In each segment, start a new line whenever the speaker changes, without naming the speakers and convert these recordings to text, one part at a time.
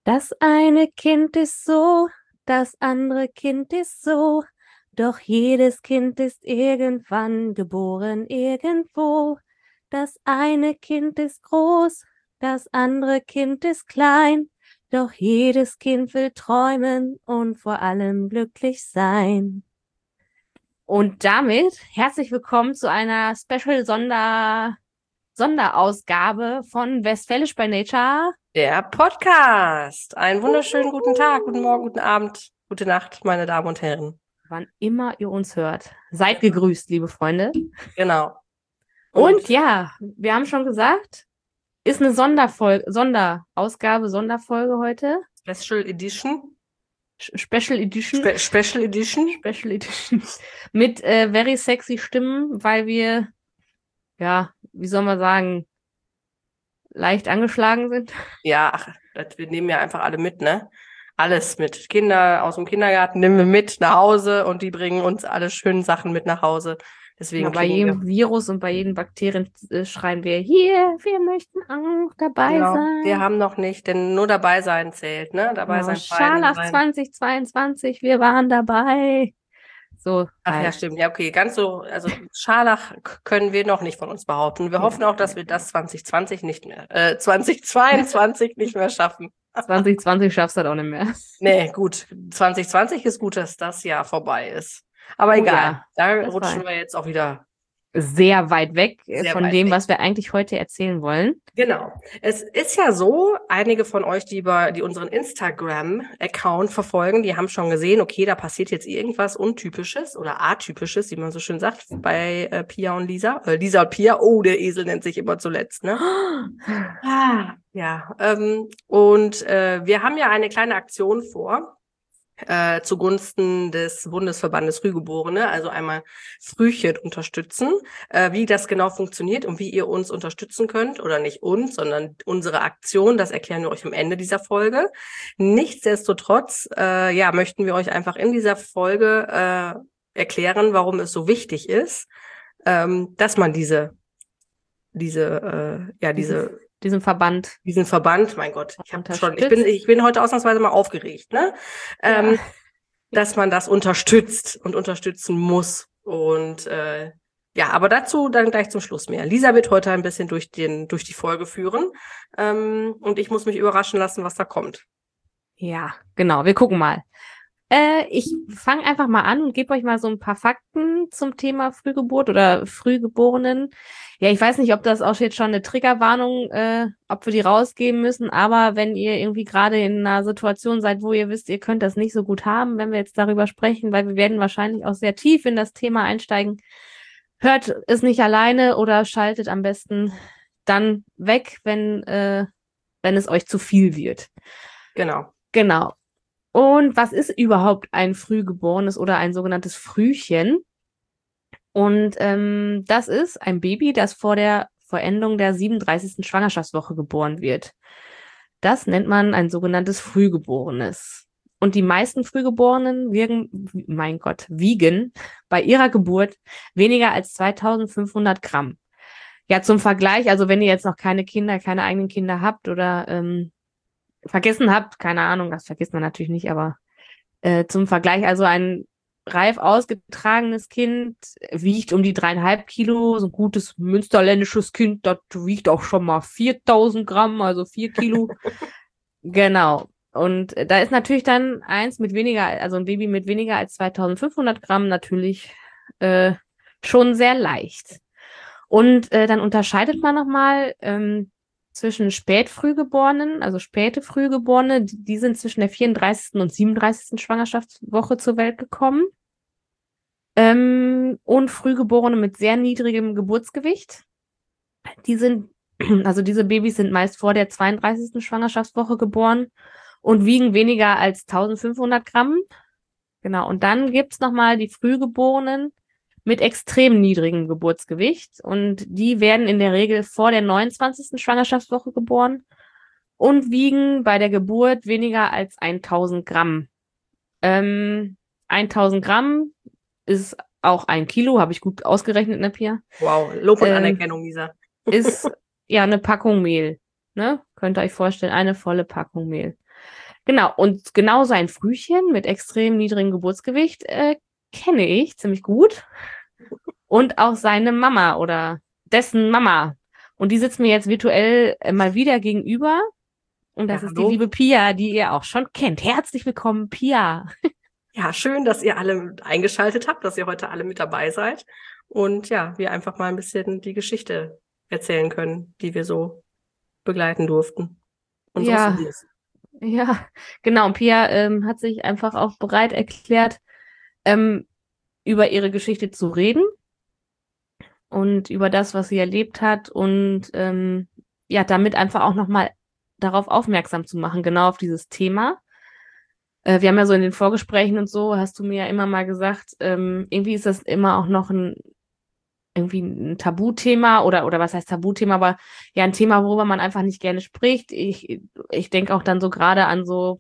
Das eine Kind ist so, das andere Kind ist so, doch jedes Kind ist irgendwann geboren irgendwo. Das eine Kind ist groß, das andere Kind ist klein, doch jedes Kind will träumen und vor allem glücklich sein. Und damit herzlich willkommen zu einer Sonderausgabe von Westfälisch by Nature.
Der Podcast. Einen wunderschönen guten Tag, guten Morgen, guten Abend, gute Nacht, meine Damen und Herren.
Wann immer ihr uns hört. Seid gegrüßt, liebe Freunde.
Genau.
Und ja, wir haben schon gesagt, ist eine Sonderausgabe heute.
Special Edition.
Special Edition.
Special Edition.
Special Edition. Mit very sexy Stimmen, weil wir, ja, wie soll man sagen, leicht angeschlagen sind.
Ja, wir nehmen ja einfach alle mit, ne? Alles mit. Kinder aus dem Kindergarten nehmen wir mit nach Hause und die bringen uns alle schönen Sachen mit nach Hause. Deswegen
Ja, bei jedem Virus und bei jedem Bakterien schreien wir, hier, wir möchten auch dabei sein.
Wir haben noch nicht, denn nur dabei sein zählt, ne? Dabei sein,
Scharlach 2022, wir waren dabei. So.
Ach ja, stimmt. Ja, okay. Ganz so, also Scharlach können wir noch nicht von uns behaupten. Wir hoffen auch, dass wir das 2022 nicht mehr schaffen.
2020 schaffst du das auch nicht mehr.
Nee, gut. 2020 ist gut, dass das Jahr vorbei ist. Aber egal.
Ja,
da rutschen wir jetzt auch wieder
sehr weit weg von dem,
weg.
was wir eigentlich heute erzählen wollen.
Genau. Es ist ja so, einige von euch, die unseren Instagram-Account verfolgen, die haben schon gesehen, okay, da passiert jetzt irgendwas Untypisches oder Atypisches, wie man so schön sagt, bei Pia und Lisa. Lisa und Pia, oh, der Esel nennt sich immer zuletzt, ne? Ja, und wir haben ja eine kleine Aktion vor, zugunsten des Bundesverbandes Frühgeborene, also einmal Frühchen unterstützen. Wie das genau funktioniert und wie ihr uns unterstützen könnt, oder nicht uns, sondern unsere Aktion, das erklären wir euch am Ende dieser Folge. Nichtsdestotrotz, möchten wir euch einfach in dieser Folge erklären, warum es so wichtig ist, dass man diesen Verband, mein Gott, ich bin heute ausnahmsweise mal aufgeregt, ne?
Ja.
Dass man das unterstützt und unterstützen muss. Und aber dazu dann gleich zum Schluss mehr. Lisa wird heute ein bisschen durch die Folge führen. Und ich muss mich überraschen lassen, was da kommt.
Ja, genau. Wir gucken mal. Ich fange einfach mal an und gebe euch mal so ein paar Fakten zum Thema Frühgeburt oder Frühgeborenen. Ja, ich weiß nicht, ob das auch jetzt schon eine Triggerwarnung, ob wir die rausgeben müssen, aber wenn ihr irgendwie gerade in einer Situation seid, wo ihr wisst, ihr könnt das nicht so gut haben, wenn wir jetzt darüber sprechen, weil wir werden wahrscheinlich auch sehr tief in das Thema einsteigen, hört es nicht alleine oder schaltet am besten dann weg, wenn es euch zu viel wird.
Genau.
Genau. Und was ist überhaupt ein Frühgeborenes oder ein sogenanntes Frühchen? Und das ist ein Baby, das vor der Vollendung der 37. Schwangerschaftswoche geboren wird. Das nennt man ein sogenanntes Frühgeborenes. Und die meisten Frühgeborenen wiegen bei ihrer Geburt weniger als 2500 Gramm. Ja, zum Vergleich, also wenn ihr jetzt noch keine eigenen Kinder habt oder vergessen habt, keine Ahnung, das vergisst man natürlich nicht, aber zum Vergleich, also ein reif ausgetragenes Kind wiegt um die 3,5 Kilo, so ein gutes münsterländisches Kind, das wiegt auch schon mal 4000 Gramm, also 4 Kilo. Genau. Und da ist natürlich dann ein Baby mit weniger als 2500 Gramm natürlich schon sehr leicht. Und dann unterscheidet man nochmal zwischen Spätfrühgeborenen, also späte Frühgeborene, die sind zwischen der 34. und 37. Schwangerschaftswoche zur Welt gekommen. Und Frühgeborene mit sehr niedrigem Geburtsgewicht. Diese Babys sind meist vor der 32. Schwangerschaftswoche geboren und wiegen weniger als 1500 Gramm. Genau, und dann gibt's nochmal die Frühgeborenen mit extrem niedrigem Geburtsgewicht und die werden in der Regel vor der 29. Schwangerschaftswoche geboren und wiegen bei der Geburt weniger als 1000 Gramm. 1000 Gramm ist auch 1 Kilo, habe ich gut ausgerechnet, ne, Pia?
Wow, Lob und Anerkennung, Lisa.
Ist ja eine Packung Mehl, ne? Könnt ihr euch vorstellen, eine volle Packung Mehl. Genau, und genauso ein Frühchen mit extrem niedrigem Geburtsgewicht kenne ich ziemlich gut. Und auch seine Mama oder dessen Mama. Und die sitzt mir jetzt virtuell mal wieder gegenüber. Und das
Ja,
ist die
hallo.
liebe Pia, die ihr auch schon kennt. Herzlich willkommen, Pia.
Ja, schön, dass ihr alle eingeschaltet habt, dass ihr heute alle mit dabei seid. Und ja, wir einfach mal ein bisschen die Geschichte erzählen können, die wir so begleiten durften. Unseres
Ja,
Sohnes.
ja, genau. Und Pia hat sich einfach auch bereit erklärt, ähm, über ihre Geschichte zu reden und über das, was sie erlebt hat und ja, damit einfach auch nochmal darauf aufmerksam zu machen, genau auf dieses Thema. Wir haben ja so in den Vorgesprächen und so, hast du mir ja immer mal gesagt, irgendwie ist das immer auch noch irgendwie ein Tabuthema oder was heißt Tabuthema, aber ja ein Thema, worüber man einfach nicht gerne spricht. Ich denke auch dann so gerade an so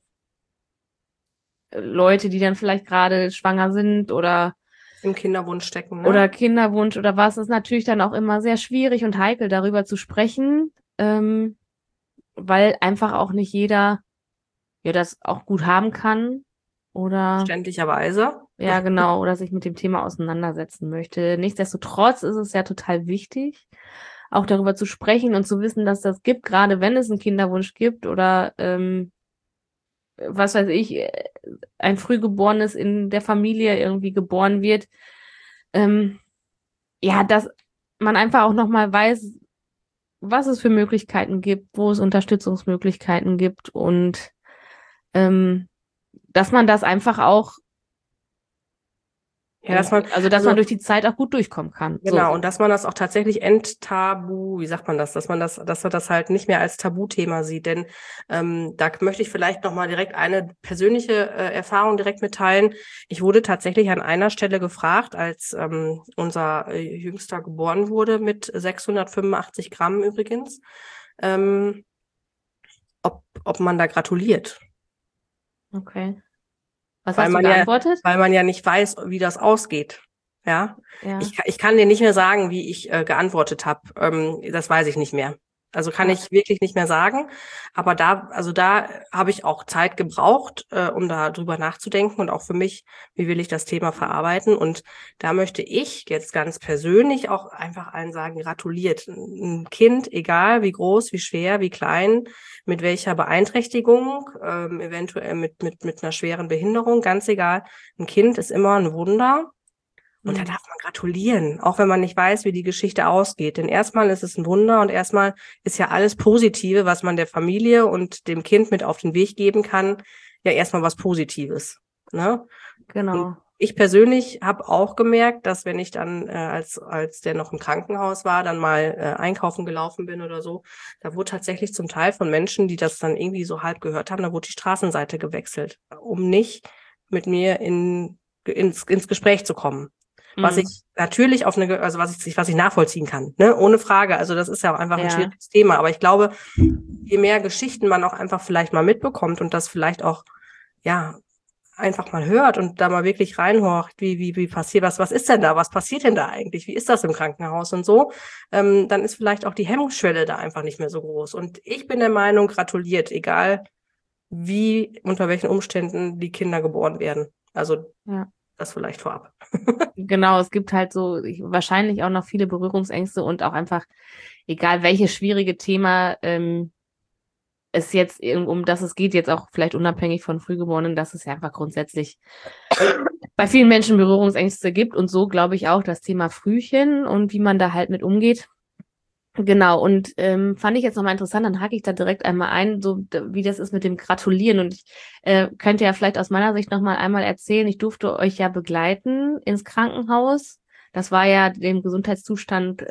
Leute, die dann vielleicht gerade schwanger sind
Im Kinderwunsch stecken,
oder
ne?
Kinderwunsch oder was, ist natürlich dann auch immer sehr schwierig und heikel, darüber zu sprechen, weil einfach auch nicht jeder ja das auch gut haben kann oder
Verständlicherweise.
ja, genau, oder sich mit dem Thema auseinandersetzen möchte. Nichtsdestotrotz ist es ja total wichtig, auch darüber zu sprechen und zu wissen, dass das gibt, gerade wenn es einen Kinderwunsch gibt oder was weiß ich, ein Frühgeborenes in der Familie irgendwie geboren wird. Ähm, ja, dass man einfach auch nochmal weiß, was es für Möglichkeiten gibt, wo es Unterstützungsmöglichkeiten gibt und ähm, dass man das einfach auch
Ja, dass man,
also dass man
also
durch die Zeit auch gut durchkommen kann. So.
genau, und dass man das auch tatsächlich wie sagt man das, dass man das halt nicht mehr als Tabuthema sieht. Denn da möchte ich vielleicht nochmal direkt eine persönliche Erfahrung direkt mitteilen. Ich wurde tatsächlich an einer Stelle gefragt, als unser Jüngster geboren wurde mit 685 Gramm übrigens, ähm, ob man da gratuliert.
Okay. Was
Weil
hast du
man ja,
geantwortet?
weil man ja nicht weiß, wie das ausgeht. Ja,
Ja,
ich kann dir nicht mehr sagen, wie ich geantwortet habe. Das weiß ich nicht mehr. Also kann
ja,
ich wirklich nicht mehr sagen. Aber da habe ich auch Zeit gebraucht, um da drüber nachzudenken und auch für mich, wie will ich das Thema verarbeiten. Und da möchte ich jetzt ganz persönlich auch einfach allen sagen, gratuliert. Ein Kind, egal wie groß, wie schwer, wie klein, mit welcher Beeinträchtigung, eventuell mit einer schweren Behinderung, ganz egal. Ein Kind ist immer ein Wunder. Und da
hm,
darf man gratulieren, auch wenn man nicht weiß, wie die Geschichte ausgeht. Denn erstmal ist es ein Wunder und erstmal ist ja alles Positive, was man der Familie und dem Kind mit auf den Weg geben kann, ja erstmal was Positives. Ne? Und
genau.
ich persönlich habe auch gemerkt, dass wenn ich dann, als der noch im Krankenhaus war, dann mal einkaufen gelaufen bin oder so, da wurde tatsächlich zum Teil von Menschen, die das dann irgendwie so halb gehört haben, da wurde die Straßenseite gewechselt, um nicht mit mir ins Gespräch zu kommen. Was
Hm,
ich natürlich also was ich nachvollziehen kann, ne, ohne Frage. Also das ist ja auch einfach ein
ja,
schwieriges Thema. Aber ich glaube, je mehr Geschichten man auch einfach vielleicht mal mitbekommt und das vielleicht auch, ja, einfach mal hört und da mal wirklich reinhorcht, wie passiert was ist denn da? Was passiert denn da eigentlich? Wie ist das im Krankenhaus und so? Dann ist vielleicht auch die Hemmschwelle da einfach nicht mehr so groß. Und ich bin der Meinung, gratuliert, egal unter welchen Umständen die Kinder geboren werden. Also
ja.
das vielleicht vorab.
Genau, es gibt halt so wahrscheinlich auch noch viele Berührungsängste und auch einfach, egal welches schwierige Thema es jetzt, um das es geht, jetzt auch vielleicht unabhängig von Frühgeborenen, dass es ja einfach grundsätzlich bei vielen Menschen Berührungsängste gibt und so glaube ich auch das Thema Frühchen und wie man da halt mit umgeht. Genau, und fand ich jetzt nochmal interessant, dann hake ich da direkt einmal ein, so wie das ist mit dem Gratulieren. Und ich könnte ja vielleicht aus meiner Sicht nochmal einmal erzählen, ich durfte euch ja begleiten ins Krankenhaus. Das war ja dem Gesundheitszustand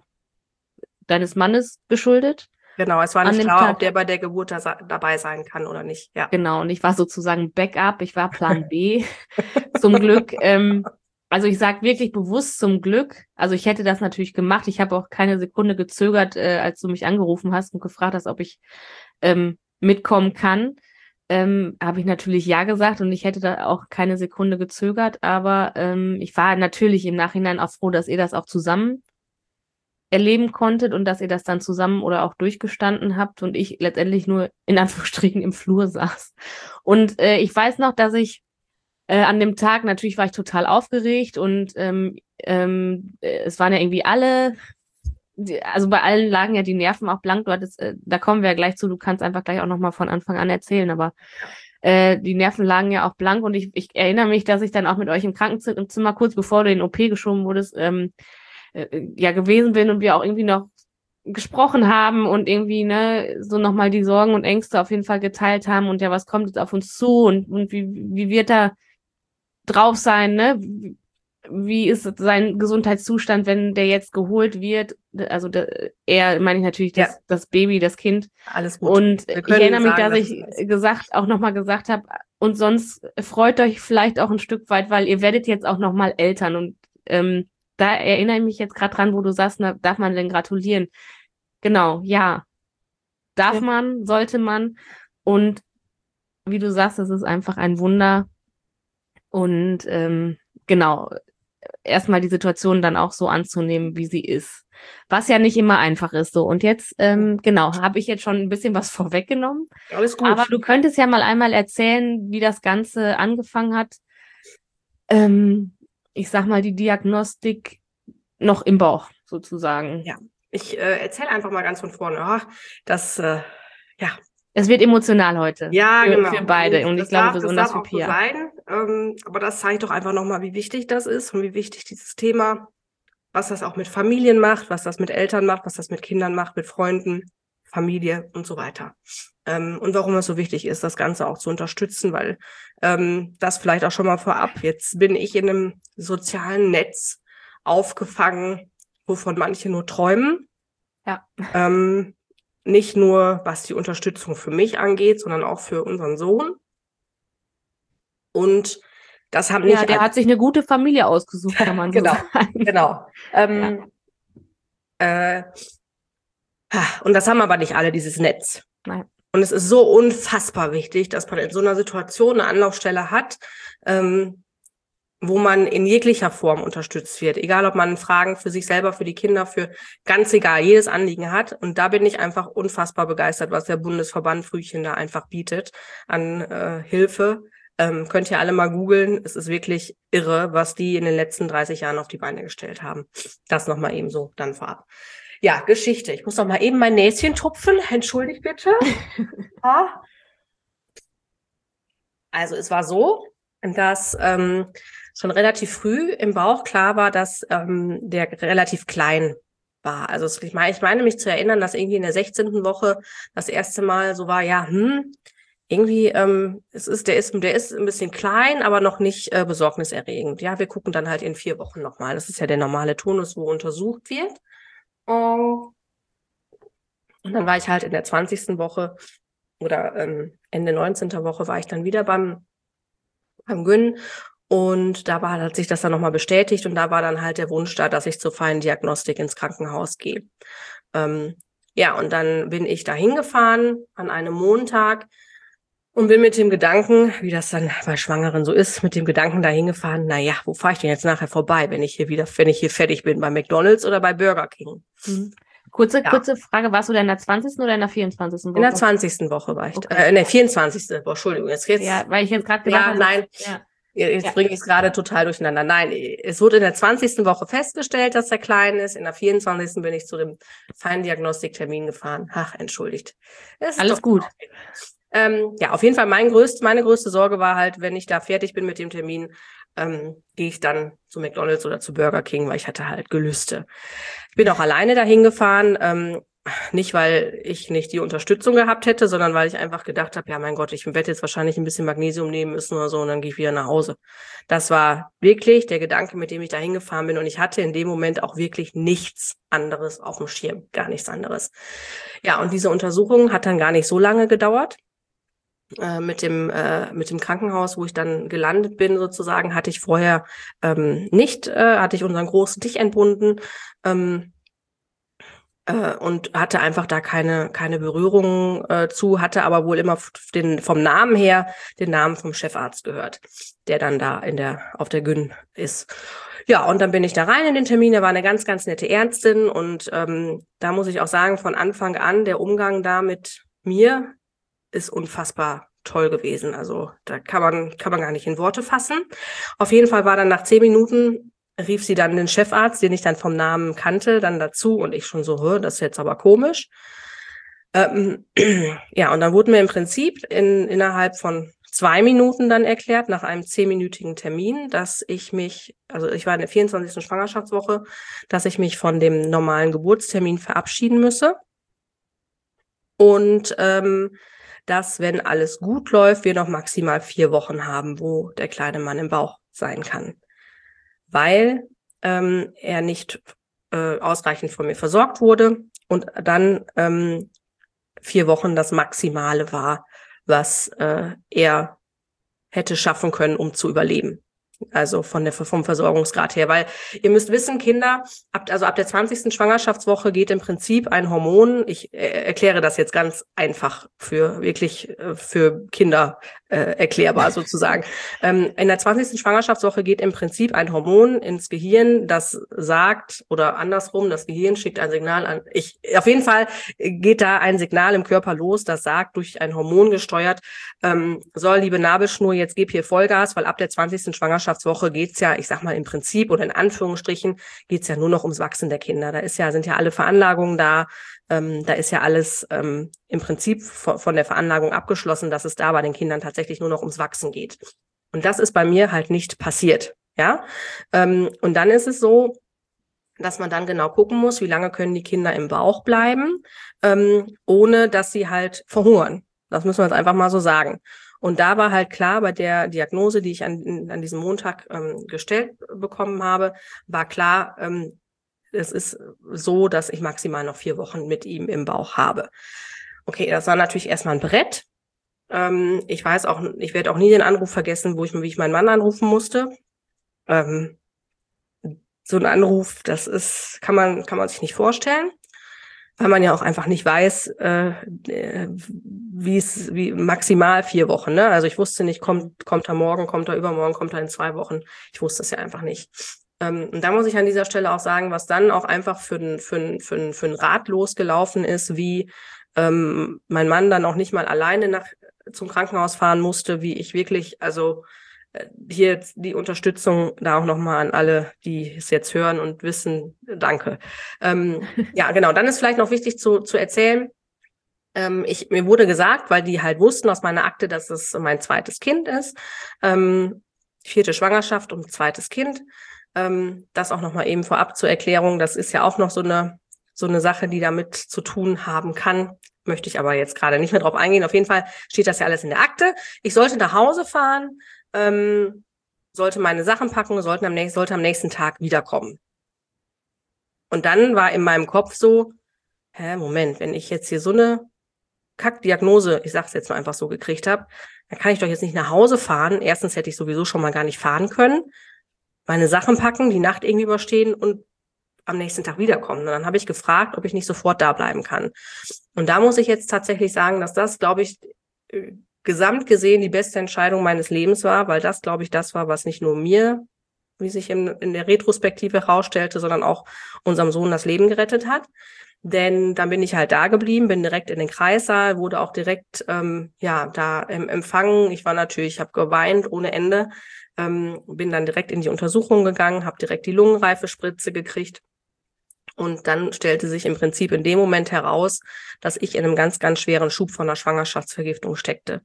deines Mannes geschuldet
Genau, es war
an
nicht
dem
klar, ob
Tag.
der bei der Geburt dabei sein kann oder nicht. Ja.
Genau, und ich war sozusagen Backup, ich war Plan B, zum Glück. Also ich sage wirklich bewusst zum Glück. Also ich hätte das natürlich gemacht. Ich habe auch keine Sekunde gezögert, als du mich angerufen hast und gefragt hast, ob ich mitkommen kann. Habe ich natürlich ja gesagt und ich hätte da auch keine Sekunde gezögert. Aber ich war natürlich im Nachhinein auch froh, dass ihr das auch zusammen erleben konntet und dass ihr das dann zusammen oder auch durchgestanden habt und ich letztendlich nur in Anführungsstrichen im Flur saß. Und ich weiß noch, dass ich an dem Tag, natürlich war ich total aufgeregt und es waren ja irgendwie alle, also bei allen lagen ja die Nerven auch blank. Du hattest, da kommen wir ja gleich zu, du kannst einfach gleich auch nochmal von Anfang an erzählen, aber die Nerven lagen ja auch blank und ich erinnere mich, dass ich dann auch mit euch im Krankenzimmer, kurz bevor du in den OP geschoben wurdest, ja gewesen bin und wir auch irgendwie noch gesprochen haben und irgendwie, ne, so nochmal die Sorgen und Ängste auf jeden Fall geteilt haben und ja, was kommt jetzt auf uns zu und wie wird er drauf sein, ne? Wie ist sein Gesundheitszustand, wenn der jetzt geholt wird? Also er meine ich natürlich das Baby, das Kind.
Alles gut.
Und ich erinnere mich, dass ich auch nochmal gesagt habe, und sonst freut euch vielleicht auch ein Stück weit, weil ihr werdet jetzt auch nochmal Eltern. Und da erinnere ich mich jetzt gerade dran, wo du sagst, na, darf man denn gratulieren? Genau, ja. Darf man, sollte man. Und wie du sagst, es ist einfach ein Wunder. Und genau, erstmal die Situation dann auch so anzunehmen, wie sie ist. Was ja nicht immer einfach ist so. Und jetzt, genau, habe ich jetzt schon ein bisschen was vorweggenommen.
Alles gut.
Aber du könntest ja mal einmal erzählen, wie das Ganze angefangen hat. Ich sag mal, die Diagnostik noch im Bauch sozusagen.
Ja, ich erzähle einfach mal ganz von vorne. Das, ja.
Es wird emotional heute.
Ja, genau.
Für beide. Und ich glaube, besonders für Pia.
Das darf auch so sein. Aber das zeigt doch einfach nochmal, wie wichtig das ist und wie wichtig dieses Thema, was das auch mit Familien macht, was das mit Eltern macht, was das mit Kindern macht, mit Freunden, Familie und so weiter. Und warum es so wichtig ist, das Ganze auch zu unterstützen, weil das vielleicht auch schon mal vorab. Jetzt bin ich in einem sozialen Netz aufgefangen, wovon manche nur träumen.
Ja.
Nicht nur, was die Unterstützung für mich angeht, sondern auch für unseren Sohn. Und das haben nicht...
Ja, der hat sich eine gute Familie ausgesucht, kann man so sagen.
Genau. Und das haben aber nicht alle, dieses Netz.
Nein.
Und es ist so unfassbar wichtig, dass man in so einer Situation eine Anlaufstelle hat, wo man in jeglicher Form unterstützt wird. Egal, ob man Fragen für sich selber, für die Kinder, für ganz egal, jedes Anliegen hat. Und da bin ich einfach unfassbar begeistert, was der Bundesverband Frühchen da einfach bietet an Hilfe. Könnt ihr alle mal googeln. Es ist wirklich irre, was die in den letzten 30 Jahren auf die Beine gestellt haben. Das nochmal eben so dann vorab. Ja, Geschichte. Ich muss noch mal eben mein Näschen tupfen. Entschuldigt bitte. Also es war so, dass schon relativ früh im Bauch klar war, dass der relativ klein war. Also ich meine mich zu erinnern, dass irgendwie in der 16. Woche das erste Mal so war, ja, irgendwie, der ist ein bisschen klein, aber noch nicht besorgniserregend. Ja, wir gucken dann halt in 4 Wochen nochmal. Das ist ja der normale Turnus, wo untersucht wird. Und dann war ich halt in der 20. Woche oder Ende 19. Woche war ich dann wieder beim Gyn. Und da hat sich das dann nochmal bestätigt und da war dann halt der Wunsch da, dass ich zur Feindiagnostik ins Krankenhaus gehe. Ja, und dann bin ich da hingefahren an einem Montag und bin mit dem Gedanken, wie das dann bei Schwangeren so ist, mit dem Gedanken da hingefahren, naja, wo fahre ich denn jetzt nachher vorbei, wenn ich hier fertig bin, bei McDonald's oder bei Burger King?
Kurze Frage, warst du da in der 20. oder in der 24. Woche?
In der 20. Woche war ich, in der 24. Boah, Entschuldigung, jetzt.
Ja, weil ich jetzt gerade gedacht habe.
Nein. Ja. Jetzt bringe ich es gerade total durcheinander. Nein, es wurde in der 20. Woche festgestellt, dass er klein ist. In der 24. bin ich zu dem Feindiagnostiktermin gefahren. Ach, entschuldigt.
Alles gut.
Ja, auf jeden Fall meine größte Sorge war halt, wenn ich da fertig bin mit dem Termin, gehe ich dann zu McDonald's oder zu Burger King, weil ich hatte halt Gelüste. Ich bin auch alleine dahin gefahren, nicht, weil ich nicht die Unterstützung gehabt hätte, sondern weil ich einfach gedacht habe, ja, mein Gott, ich werde jetzt wahrscheinlich ein bisschen Magnesium nehmen müssen oder so und dann gehe ich wieder nach Hause. Das war wirklich der Gedanke, mit dem ich da hingefahren bin und ich hatte in dem Moment auch wirklich nichts anderes auf dem Schirm, gar nichts anderes. Ja, und diese Untersuchung hat dann gar nicht so lange gedauert. Mit dem Krankenhaus, wo ich dann gelandet bin, sozusagen, hatte ich vorher hatte ich unseren großen Tisch entbunden. und hatte einfach da keine Berührung zu, hatte aber wohl immer vom Namen her den Namen vom Chefarzt gehört, der dann da auf der Gyn ist. Ja, und dann bin ich da rein in den Termin. Da war eine ganz, ganz nette Ärztin und da muss ich auch sagen, von Anfang an, der Umgang da mit mir ist unfassbar toll gewesen. Also da kann man gar nicht in Worte fassen. Auf jeden Fall war dann nach 10 Minuten, rief sie dann den Chefarzt, den ich dann vom Namen kannte, dann dazu und ich schon so, das ist jetzt aber komisch. Ja, und dann wurden mir im Prinzip innerhalb von 2 Minuten dann erklärt, nach einem 10-minütigen Termin, dass ich war in der 24. Schwangerschaftswoche, dass ich mich von dem normalen Geburtstermin verabschieden müsse. Und dass, wenn alles gut läuft, wir noch maximal 4 Wochen haben, wo der kleine Mann im Bauch sein kann. Weil er nicht ausreichend von mir versorgt wurde und dann 4 Wochen das Maximale war, was er hätte schaffen können, um zu überleben. Also vom Versorgungsgrad her. Weil ihr müsst wissen, Kinder, ab der 20. Schwangerschaftswoche geht im Prinzip ein Hormon, ich erkläre das jetzt ganz einfach für Kinder erklärbar sozusagen. In der 20. Schwangerschaftswoche geht im Prinzip ein Hormon ins Gehirn, das sagt, oder andersrum, das Gehirn schickt ein Signal an. Auf jeden Fall geht da ein Signal im Körper los, das sagt, durch ein Hormon gesteuert, liebe Nabelschnur, jetzt gib hier Vollgas, weil ab der 20. Schwangerschaftswoche geht's ja, ich sag mal im Prinzip oder in Anführungsstrichen, geht's ja nur noch ums Wachsen der Kinder. Sind ja alle Veranlagungen da, da ist ja alles im Prinzip von der Veranlagung abgeschlossen, dass es da bei den Kindern tatsächlich nur noch ums Wachsen geht. Und das ist bei mir halt nicht passiert, ja. Und dann ist es so, dass man dann genau gucken muss, wie lange können die Kinder im Bauch bleiben, ohne dass sie halt verhungern. Das müssen wir jetzt einfach mal so sagen. Und da war halt klar, bei der Diagnose, die ich an diesem Montag gestellt bekommen habe, war klar, es ist so, dass ich maximal noch 4 Wochen mit ihm im Bauch habe. Okay, das war natürlich erstmal ein Brett. Ich werde auch nie den Anruf vergessen, wie ich meinen Mann anrufen musste. So ein Anruf, kann man sich nicht vorstellen, weil man ja auch einfach nicht weiß, wie maximal 4 Wochen, ne? Also ich wusste nicht, kommt er morgen, kommt er übermorgen, kommt er in 2 Wochen. Ich wusste es ja einfach nicht. Und da muss ich an dieser Stelle auch sagen, was dann auch einfach für ein Rad losgelaufen ist, wie mein Mann dann auch nicht mal alleine zum Krankenhaus fahren musste, wie ich wirklich, also hier die Unterstützung da auch nochmal an alle, die es jetzt hören und wissen, danke. Ja, genau, dann ist vielleicht noch wichtig zu erzählen, mir wurde gesagt, weil die halt wussten aus meiner Akte, dass es mein zweites Kind ist, 4. Schwangerschaft und zweites Kind, das auch nochmal eben vorab zur Erklärung, das ist ja auch noch so eine Sache, die damit zu tun haben kann, möchte ich aber jetzt gerade nicht mehr drauf eingehen. Auf jeden Fall steht das ja alles in der Akte. Ich sollte nach Hause fahren, sollte meine Sachen packen, sollte am nächsten Tag wiederkommen. Und dann war in meinem Kopf so, Moment, wenn ich jetzt hier so eine Kackdiagnose, ich sag's jetzt mal einfach so, gekriegt habe, dann kann ich doch jetzt nicht nach Hause fahren. Erstens hätte ich sowieso schon mal gar nicht fahren können, meine Sachen packen, die Nacht irgendwie überstehen und am nächsten Tag wiederkommen. Und dann habe ich gefragt, ob ich nicht sofort da bleiben kann. Und da muss ich jetzt tatsächlich sagen, dass das, glaube ich, gesamt gesehen die beste Entscheidung meines Lebens war, weil das, glaube ich, das war, was nicht nur mir, wie sich in der Retrospektive herausstellte, sondern auch unserem Sohn das Leben gerettet hat. Denn dann bin ich halt da geblieben, bin direkt in den Kreissaal, wurde auch direkt da empfangen. Ich habe geweint ohne Ende, bin dann direkt in die Untersuchung gegangen, habe direkt die Lungenreifespritze gekriegt. Und dann stellte sich im Prinzip in dem Moment heraus, dass ich in einem ganz, ganz schweren Schub von einer Schwangerschaftsvergiftung steckte.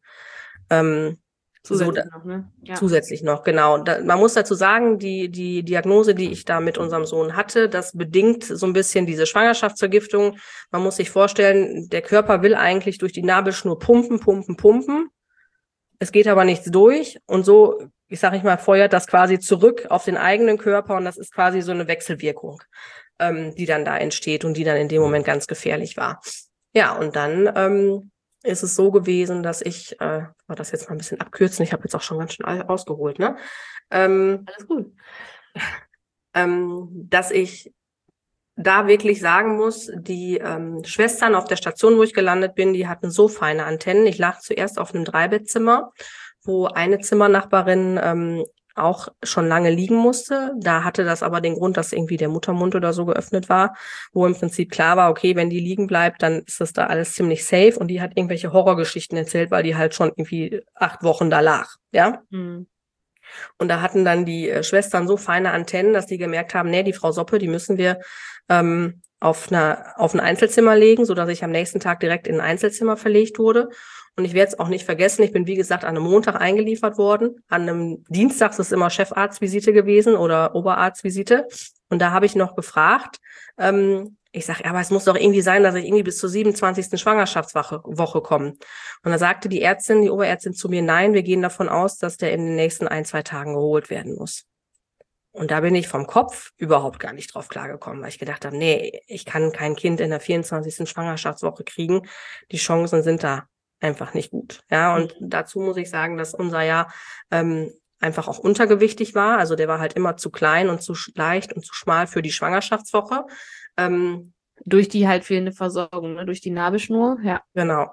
Zusätzlich noch, ne? Ja.
Zusätzlich noch, genau. Man muss dazu sagen, die Diagnose, die ich da mit unserem Sohn hatte, das bedingt so ein bisschen diese Schwangerschaftsvergiftung. Man muss sich vorstellen, der Körper will eigentlich durch die Nabelschnur pumpen. Es geht aber nichts durch und so, feuert das quasi zurück auf den eigenen Körper und das ist quasi so eine Wechselwirkung, die dann da entsteht und die dann in dem Moment ganz gefährlich war. Ja, und dann ist es so gewesen, dass ich das jetzt mal ein bisschen abkürzen, ich habe jetzt auch schon ganz schön ausgeholt, ne?
Alles gut.
Dass ich da wirklich sagen muss, die Schwestern auf der Station, wo ich gelandet bin, die hatten so feine Antennen. Ich lag zuerst auf einem Dreibettzimmer, wo eine Zimmernachbarin auch schon lange liegen musste. Da hatte das aber den Grund, dass irgendwie der Muttermund oder so geöffnet war, wo im Prinzip klar war, okay, wenn die liegen bleibt, dann ist das da alles ziemlich safe. Und die hat irgendwelche Horrorgeschichten erzählt, weil die halt schon irgendwie 8 Wochen da lag, ja.
Mhm.
Und da hatten dann die Schwestern so feine Antennen, dass die gemerkt haben, nee, die Frau Soppe, die müssen wir auf ein Einzelzimmer legen, sodass ich am nächsten Tag direkt in ein Einzelzimmer verlegt wurde. Und ich werde es auch nicht vergessen, ich bin, wie gesagt, an einem Montag eingeliefert worden. An einem Dienstag ist es immer Chefarztvisite gewesen oder Oberarztvisite. Und da habe ich noch gefragt, ich sage, aber es muss doch irgendwie sein, dass ich irgendwie bis zur 27. Schwangerschaftswoche komme. Und da sagte die Ärztin, die Oberärztin zu mir, nein, wir gehen davon aus, dass der in den nächsten 1-2 Tagen geholt werden muss. Und da bin ich vom Kopf überhaupt gar nicht drauf klargekommen, weil ich gedacht habe, nee, ich kann kein Kind in der 24. Schwangerschaftswoche kriegen. Die Chancen sind da einfach nicht gut. Ja, und dazu muss ich sagen, dass unser Jahr einfach auch untergewichtig war. Also der war halt immer zu klein und zu leicht und zu schmal für die Schwangerschaftswoche.
Durch die halt fehlende Versorgung, ne? Durch die Nabelschnur, ja.
Genau.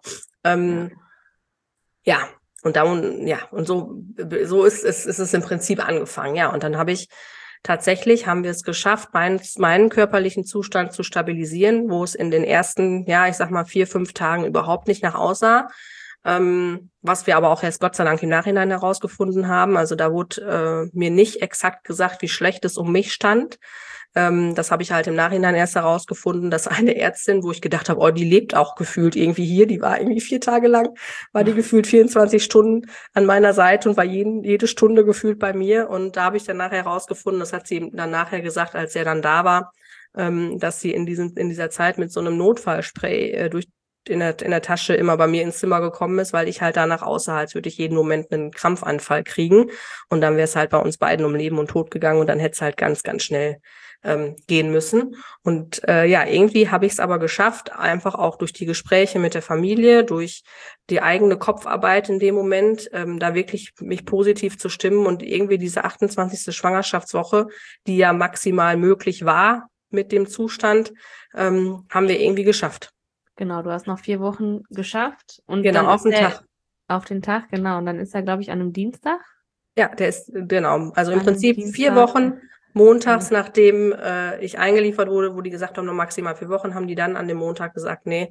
Ja, und so ist es im Prinzip angefangen. Ja, und dann haben wir es geschafft, meinen körperlichen Zustand zu stabilisieren, wo es in den ersten, ja, ich sag mal 4-5 Tagen überhaupt nicht nach aussah. Was wir aber auch erst Gott sei Dank im Nachhinein herausgefunden haben. Also da wurde mir nicht exakt gesagt, wie schlecht es um mich stand. Das habe ich halt im Nachhinein erst herausgefunden, dass eine Ärztin, wo ich gedacht habe, oh, die lebt auch gefühlt irgendwie hier, die war irgendwie 4 Tage lang, war die gefühlt 24 Stunden an meiner Seite und war jede Stunde gefühlt bei mir. Und da habe ich dann nachher herausgefunden, das hat sie dann nachher gesagt, als er dann da war, dass sie in dieser Zeit mit so einem Notfallspray in der Tasche immer bei mir ins Zimmer gekommen ist, weil ich halt danach aussah, als würde ich jeden Moment einen Krampfanfall kriegen. Und dann wäre es halt bei uns beiden um Leben und Tod gegangen und dann hätte es halt ganz, ganz schnell gehen müssen. Und irgendwie habe ich es aber geschafft, einfach auch durch die Gespräche mit der Familie, durch die eigene Kopfarbeit in dem Moment, da wirklich mich positiv zu stimmen und irgendwie diese 28. Schwangerschaftswoche, die ja maximal möglich war mit dem Zustand, haben wir irgendwie geschafft.
Genau, du hast noch 4 Wochen geschafft und
Genau,
dann
auf den Tag.
Auf den Tag, genau. Und dann ist er, glaube ich, an einem Dienstag.
Ja, der ist, genau. Also im
An einem
Prinzip
Dienstag.
4 Wochen montags, nachdem ich eingeliefert wurde, wo die gesagt haben, noch maximal 4 Wochen, haben die dann an dem Montag gesagt, nee,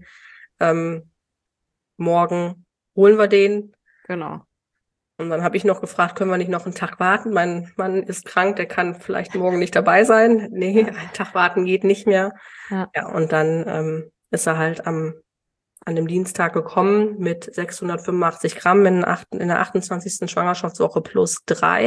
morgen holen wir den.
Genau.
Und dann habe ich noch gefragt, können wir nicht noch einen Tag warten? Mein Mann ist krank, der kann vielleicht morgen nicht dabei sein. Nee, einen Tag warten geht nicht mehr.
Ja,
und dann ist er halt an dem Dienstag gekommen mit 685 Gramm in der 28. Schwangerschaftswoche plus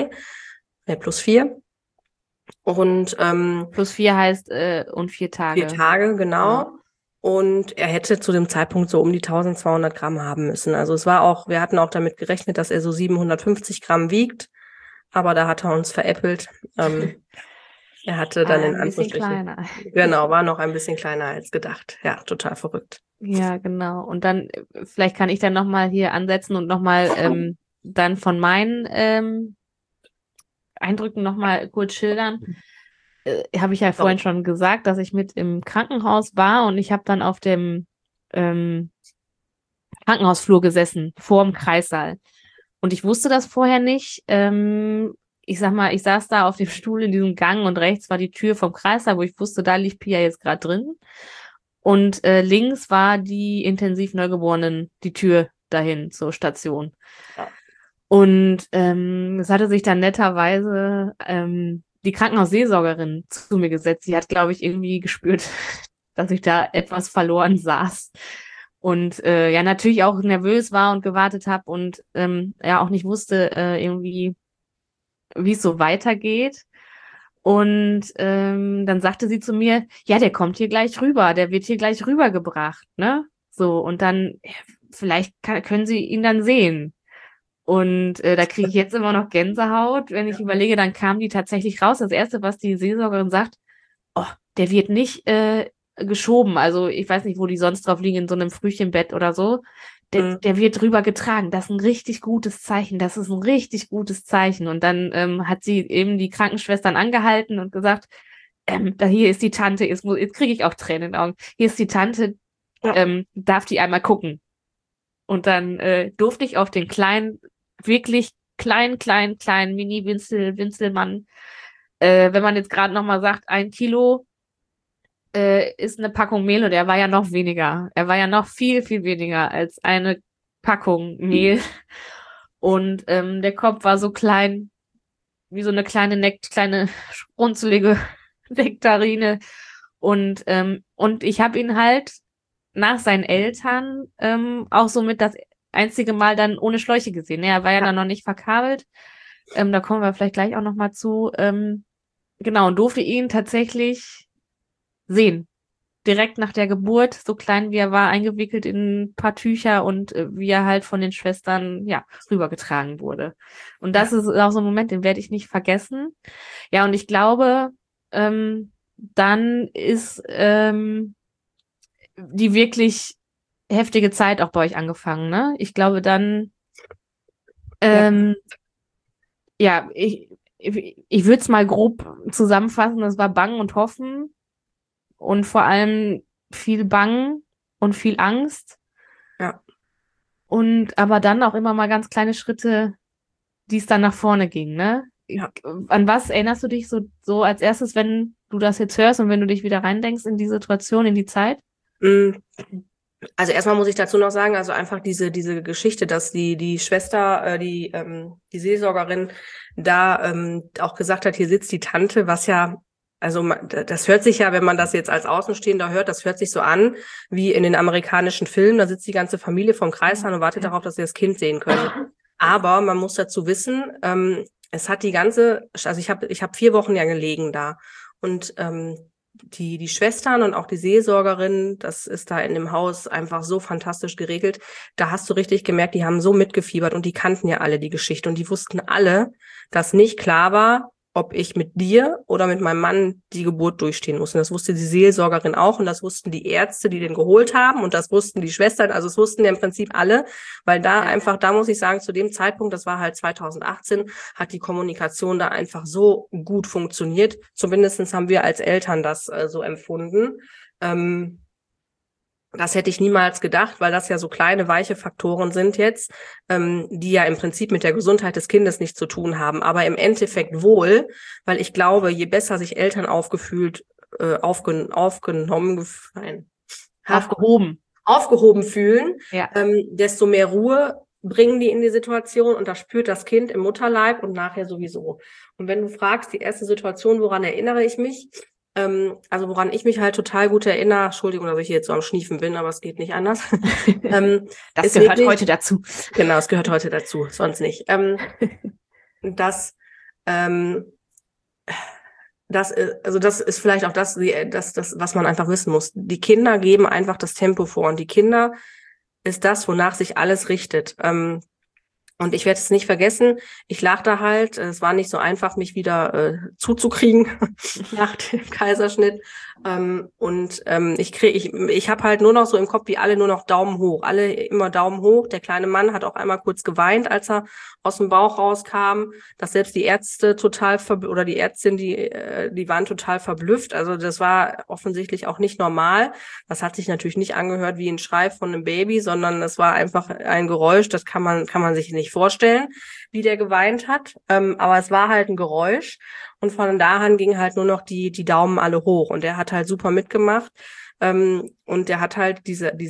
4. Und
plus 4 heißt und 4 Tage.
4 Tage, genau.
Ja.
Und er hätte zu dem Zeitpunkt so um die 1200 Gramm haben müssen. Also wir hatten auch damit gerechnet, dass er so 750 Gramm wiegt. Aber da hat er uns veräppelt. Er hatte dann in
ein bisschen
Anführungsstrichen.
kleiner.
Genau, war noch ein bisschen kleiner als gedacht. Ja, total verrückt.
Ja, genau. Und dann, vielleicht kann ich dann nochmal hier ansetzen und nochmal dann von meinen Eindrücken nochmal kurz schildern. Habe ich ja vorhin schon gesagt, dass ich mit im Krankenhaus war und ich habe dann auf dem Krankenhausflur gesessen, vor dem Kreissaal. Und ich wusste das vorher nicht. Ich sag mal, ich saß da auf dem Stuhl in diesem Gang und rechts war die Tür vom Kreissaal, wo ich wusste, da liegt Pia jetzt gerade drin. Und links war die Intensivneugeborenen, die Tür dahin zur Station.
Ja.
Und es hatte sich dann netterweise die Krankenhausseelsorgerin zu mir gesetzt. Sie hat, glaube ich, irgendwie gespürt, dass ich da etwas verloren saß. Und natürlich auch nervös war und gewartet habe und auch nicht wusste irgendwie, wie es so weitergeht. Und dann sagte sie zu mir, ja, der kommt hier gleich rüber, der wird hier gleich rübergebracht, ne? So, und dann, vielleicht können Sie ihn dann sehen. Und da kriege ich jetzt immer noch Gänsehaut, wenn ich überlege, dann kam die tatsächlich raus. Das Erste, was die Seelsorgerin sagt, oh, der wird nicht geschoben. Also ich weiß nicht, wo die sonst drauf liegen, in so einem Frühchenbett oder so. Der wird drüber getragen. Das ist ein richtig gutes Zeichen. Das ist ein richtig gutes Zeichen. Und dann hat sie eben die Krankenschwestern angehalten und gesagt, da hier ist die Tante, jetzt kriege ich auch Tränen in den Augen. Hier ist die Tante,
Ja.
darf die einmal gucken. Und dann durfte ich auf den kleinen, wirklich kleinen Mini-Winzelmann, wenn man jetzt gerade nochmal sagt, 1 Kilo ist eine Packung Mehl und er war ja noch weniger. Er war ja noch viel, viel weniger als eine Packung Mehl. Und der Kopf war so klein, wie so eine kleine runzelige Nektarine. Und ich habe ihn halt nach seinen Eltern auch somit das einzige Mal dann ohne Schläuche gesehen. Er war ja dann noch nicht verkabelt. Da kommen wir vielleicht gleich auch noch mal zu. Genau, und durfte ihn tatsächlich sehen. Direkt nach der Geburt, so klein wie er war, eingewickelt in ein paar Tücher und wie er halt von den Schwestern, ja, rübergetragen wurde. Und das ist auch so ein Moment, den werde ich nicht vergessen. Ja, und ich glaube, dann ist die wirklich heftige Zeit auch bei euch angefangen, ne? Ich glaube dann, ja, ich würde es mal grob zusammenfassen, das war Bangen und Hoffen und vor allem viel Bangen und viel Angst.
Ja.
Und aber dann auch immer mal ganz kleine Schritte, die es dann nach vorne ging, ne?
Ja.
An was erinnerst du dich so als erstes, wenn du das jetzt hörst und wenn du dich wieder reindenkst in die Situation, in die Zeit?
Also erstmal muss ich dazu noch sagen, also einfach diese Geschichte, dass die Schwester, die Seelsorgerin da auch gesagt hat, hier sitzt die Tante, was ja, also das hört sich ja, wenn man das jetzt als Außenstehender hört, das hört sich so an wie in den amerikanischen Filmen, da sitzt die ganze Familie vom Kreissaal und wartet darauf, dass sie das Kind sehen können. Aber man muss dazu wissen, es hat also ich hab 4 Wochen ja gelegen da und die Schwestern und auch die Seelsorgerin, das ist da in dem Haus einfach so fantastisch geregelt. Da hast du richtig gemerkt, die haben so mitgefiebert und die kannten ja alle die Geschichte und die wussten alle, dass nicht klar war, ob ich mit dir oder mit meinem Mann die Geburt durchstehen muss. Und das wusste die Seelsorgerin auch und das wussten die Ärzte, die den geholt haben und das wussten die Schwestern, also es wussten ja im Prinzip alle, weil da muss ich sagen, zu dem Zeitpunkt, das war halt 2018, hat die Kommunikation da einfach so gut funktioniert. Zumindestens haben wir als Eltern das so empfunden. Das hätte ich niemals gedacht, weil das ja so kleine, weiche Faktoren sind jetzt, die ja im Prinzip mit der Gesundheit des Kindes nichts zu tun haben, aber im Endeffekt wohl, weil ich glaube, je besser sich Eltern aufgehoben fühlen,
Ja.
desto mehr Ruhe bringen die in die Situation und das spürt das Kind im Mutterleib und nachher sowieso. Und wenn du fragst, die erste Situation, woran erinnere ich mich? Also woran ich mich halt total gut erinnere, Entschuldigung, dass ich hier jetzt so am Schniefen bin, aber es geht nicht anders.
Das gehört heute dazu.
Genau, es gehört heute dazu, sonst nicht. Das ist vielleicht auch das, was man einfach wissen muss. Die Kinder geben einfach das Tempo vor und die Kinder ist das, wonach sich alles richtet. Und ich werde es nicht vergessen, ich lag da halt, es war nicht so einfach, mich wieder zuzukriegen nach dem Kaiserschnitt. Ich habe halt nur noch so im Kopf, wie alle nur noch Daumen hoch, alle immer Daumen hoch. Der kleine Mann hat auch einmal kurz geweint, als er aus dem Bauch rauskam, dass selbst die Ärzte oder die Ärztin, die waren total verblüfft. Also das war offensichtlich auch nicht normal. Das hat sich natürlich nicht angehört wie ein Schrei von einem Baby, sondern es war einfach ein Geräusch, das kann man sich nicht vorstellen, wie der geweint hat. Aber es war halt ein Geräusch. Und von da an gingen halt nur noch die Daumen alle hoch. Und der hat halt super mitgemacht. Und der hat halt diesen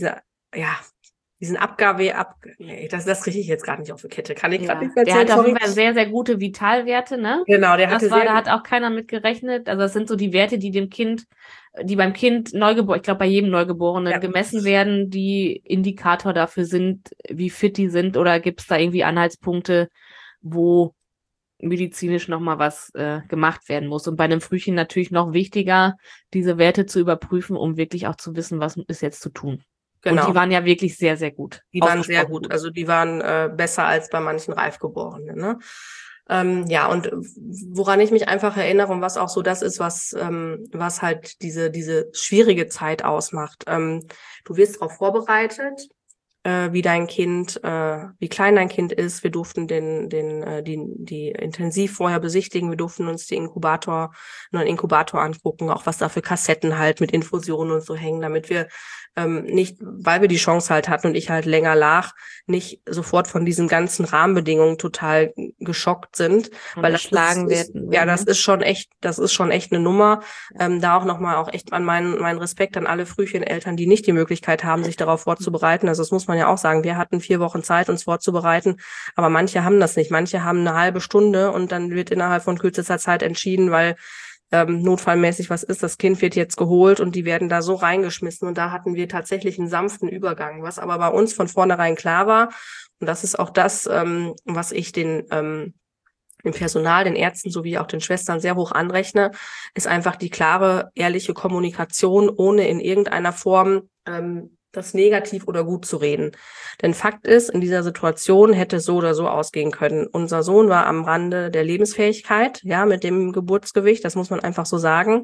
das kriege ich jetzt gar nicht auf die Kette. Kann ich gerade nicht erzählen.
Der hat auf jeden Fall sehr, sehr gute Vitalwerte, ne?
Genau, da
hat auch keiner mit gerechnet. Also das sind so die Werte, die beim Kind Neugeboren, ich glaube bei jedem Neugeborenen gemessen werden, die Indikator dafür sind, wie fit die sind, oder gibt es da irgendwie Anhaltspunkte, wo medizinisch nochmal was gemacht werden muss. Und bei einem Frühchen natürlich noch wichtiger, diese Werte zu überprüfen, um wirklich auch zu wissen, was ist jetzt zu tun. Genau. Und die waren ja wirklich sehr, sehr gut.
Die waren sehr gut. Also die waren besser als bei manchen Reifgeborenen. Ne? Und woran ich mich einfach erinnere und was auch so das ist, was halt diese schwierige Zeit ausmacht. Du wirst darauf vorbereitet. wie dein Kind, wie klein dein Kind ist. Wir durften die intensiv vorher besichtigen. Wir durften uns den Inkubator angucken, auch was da für Kassetten halt mit Infusionen und so hängen, damit wir nicht, weil wir die Chance halt hatten und ich halt länger lag, nicht sofort von diesen ganzen Rahmenbedingungen total geschockt sind,
Und
weil
erschlagen werden.
ja, das ist schon echt eine Nummer. Da auch nochmal auch echt an meinen Respekt an alle Frühcheneltern, die nicht die Möglichkeit haben, sich darauf vorzubereiten. Also das muss man ja auch sagen. Wir hatten 4 Wochen Zeit, uns vorzubereiten, aber manche haben das nicht. Manche haben eine halbe Stunde und dann wird innerhalb von kürzester Zeit entschieden, weil notfallmäßig was ist, das Kind wird jetzt geholt und die werden da so reingeschmissen und da hatten wir tatsächlich einen sanften Übergang, was aber bei uns von vornherein klar war und das ist auch das, was ich dem Personal, den Ärzten sowie auch den Schwestern sehr hoch anrechne, ist einfach die klare, ehrliche Kommunikation, ohne in irgendeiner Form das negativ oder gut zu reden. Denn Fakt ist, in dieser Situation hätte so oder so ausgehen können. Unser Sohn war am Rande der Lebensfähigkeit, ja, mit dem Geburtsgewicht, das muss man einfach so sagen.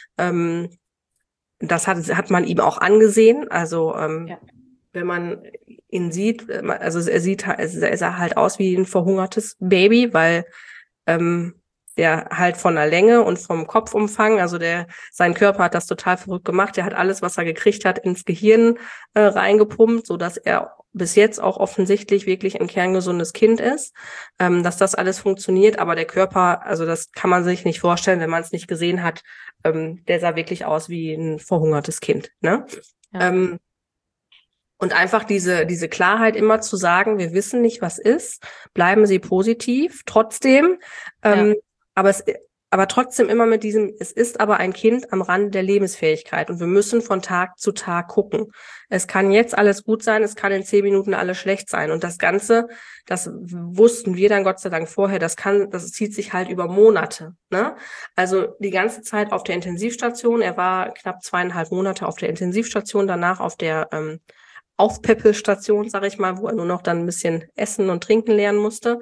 Das hat man ihm auch angesehen. Also wenn man ihn sieht, also er sah halt aus wie ein verhungertes Baby, weil der halt von der Länge und vom Kopfumfang, also sein Körper hat das total verrückt gemacht. Der hat alles, was er gekriegt hat, ins Gehirn reingepumpt, so dass er bis jetzt auch offensichtlich wirklich ein kerngesundes Kind ist, dass das alles funktioniert. Aber der Körper, also das kann man sich nicht vorstellen, wenn man es nicht gesehen hat. Der sah wirklich aus wie ein verhungertes Kind, ne?
Ja.
Und einfach diese Klarheit immer zu sagen, wir wissen nicht, was ist, bleiben Sie positiv, trotzdem, aber trotzdem immer mit diesem, es ist aber ein Kind am Rande der Lebensfähigkeit und wir müssen von Tag zu Tag gucken. Es kann jetzt alles gut sein, es kann in 10 Minuten alles schlecht sein und das Ganze, das wussten wir dann Gott sei Dank vorher, das zieht sich halt über Monate, ne? Also die ganze Zeit auf der Intensivstation, er war knapp 2,5 Monate auf der Intensivstation, danach auf der Aufpäppelstation, sage ich mal, wo er nur noch dann ein bisschen essen und trinken lernen musste,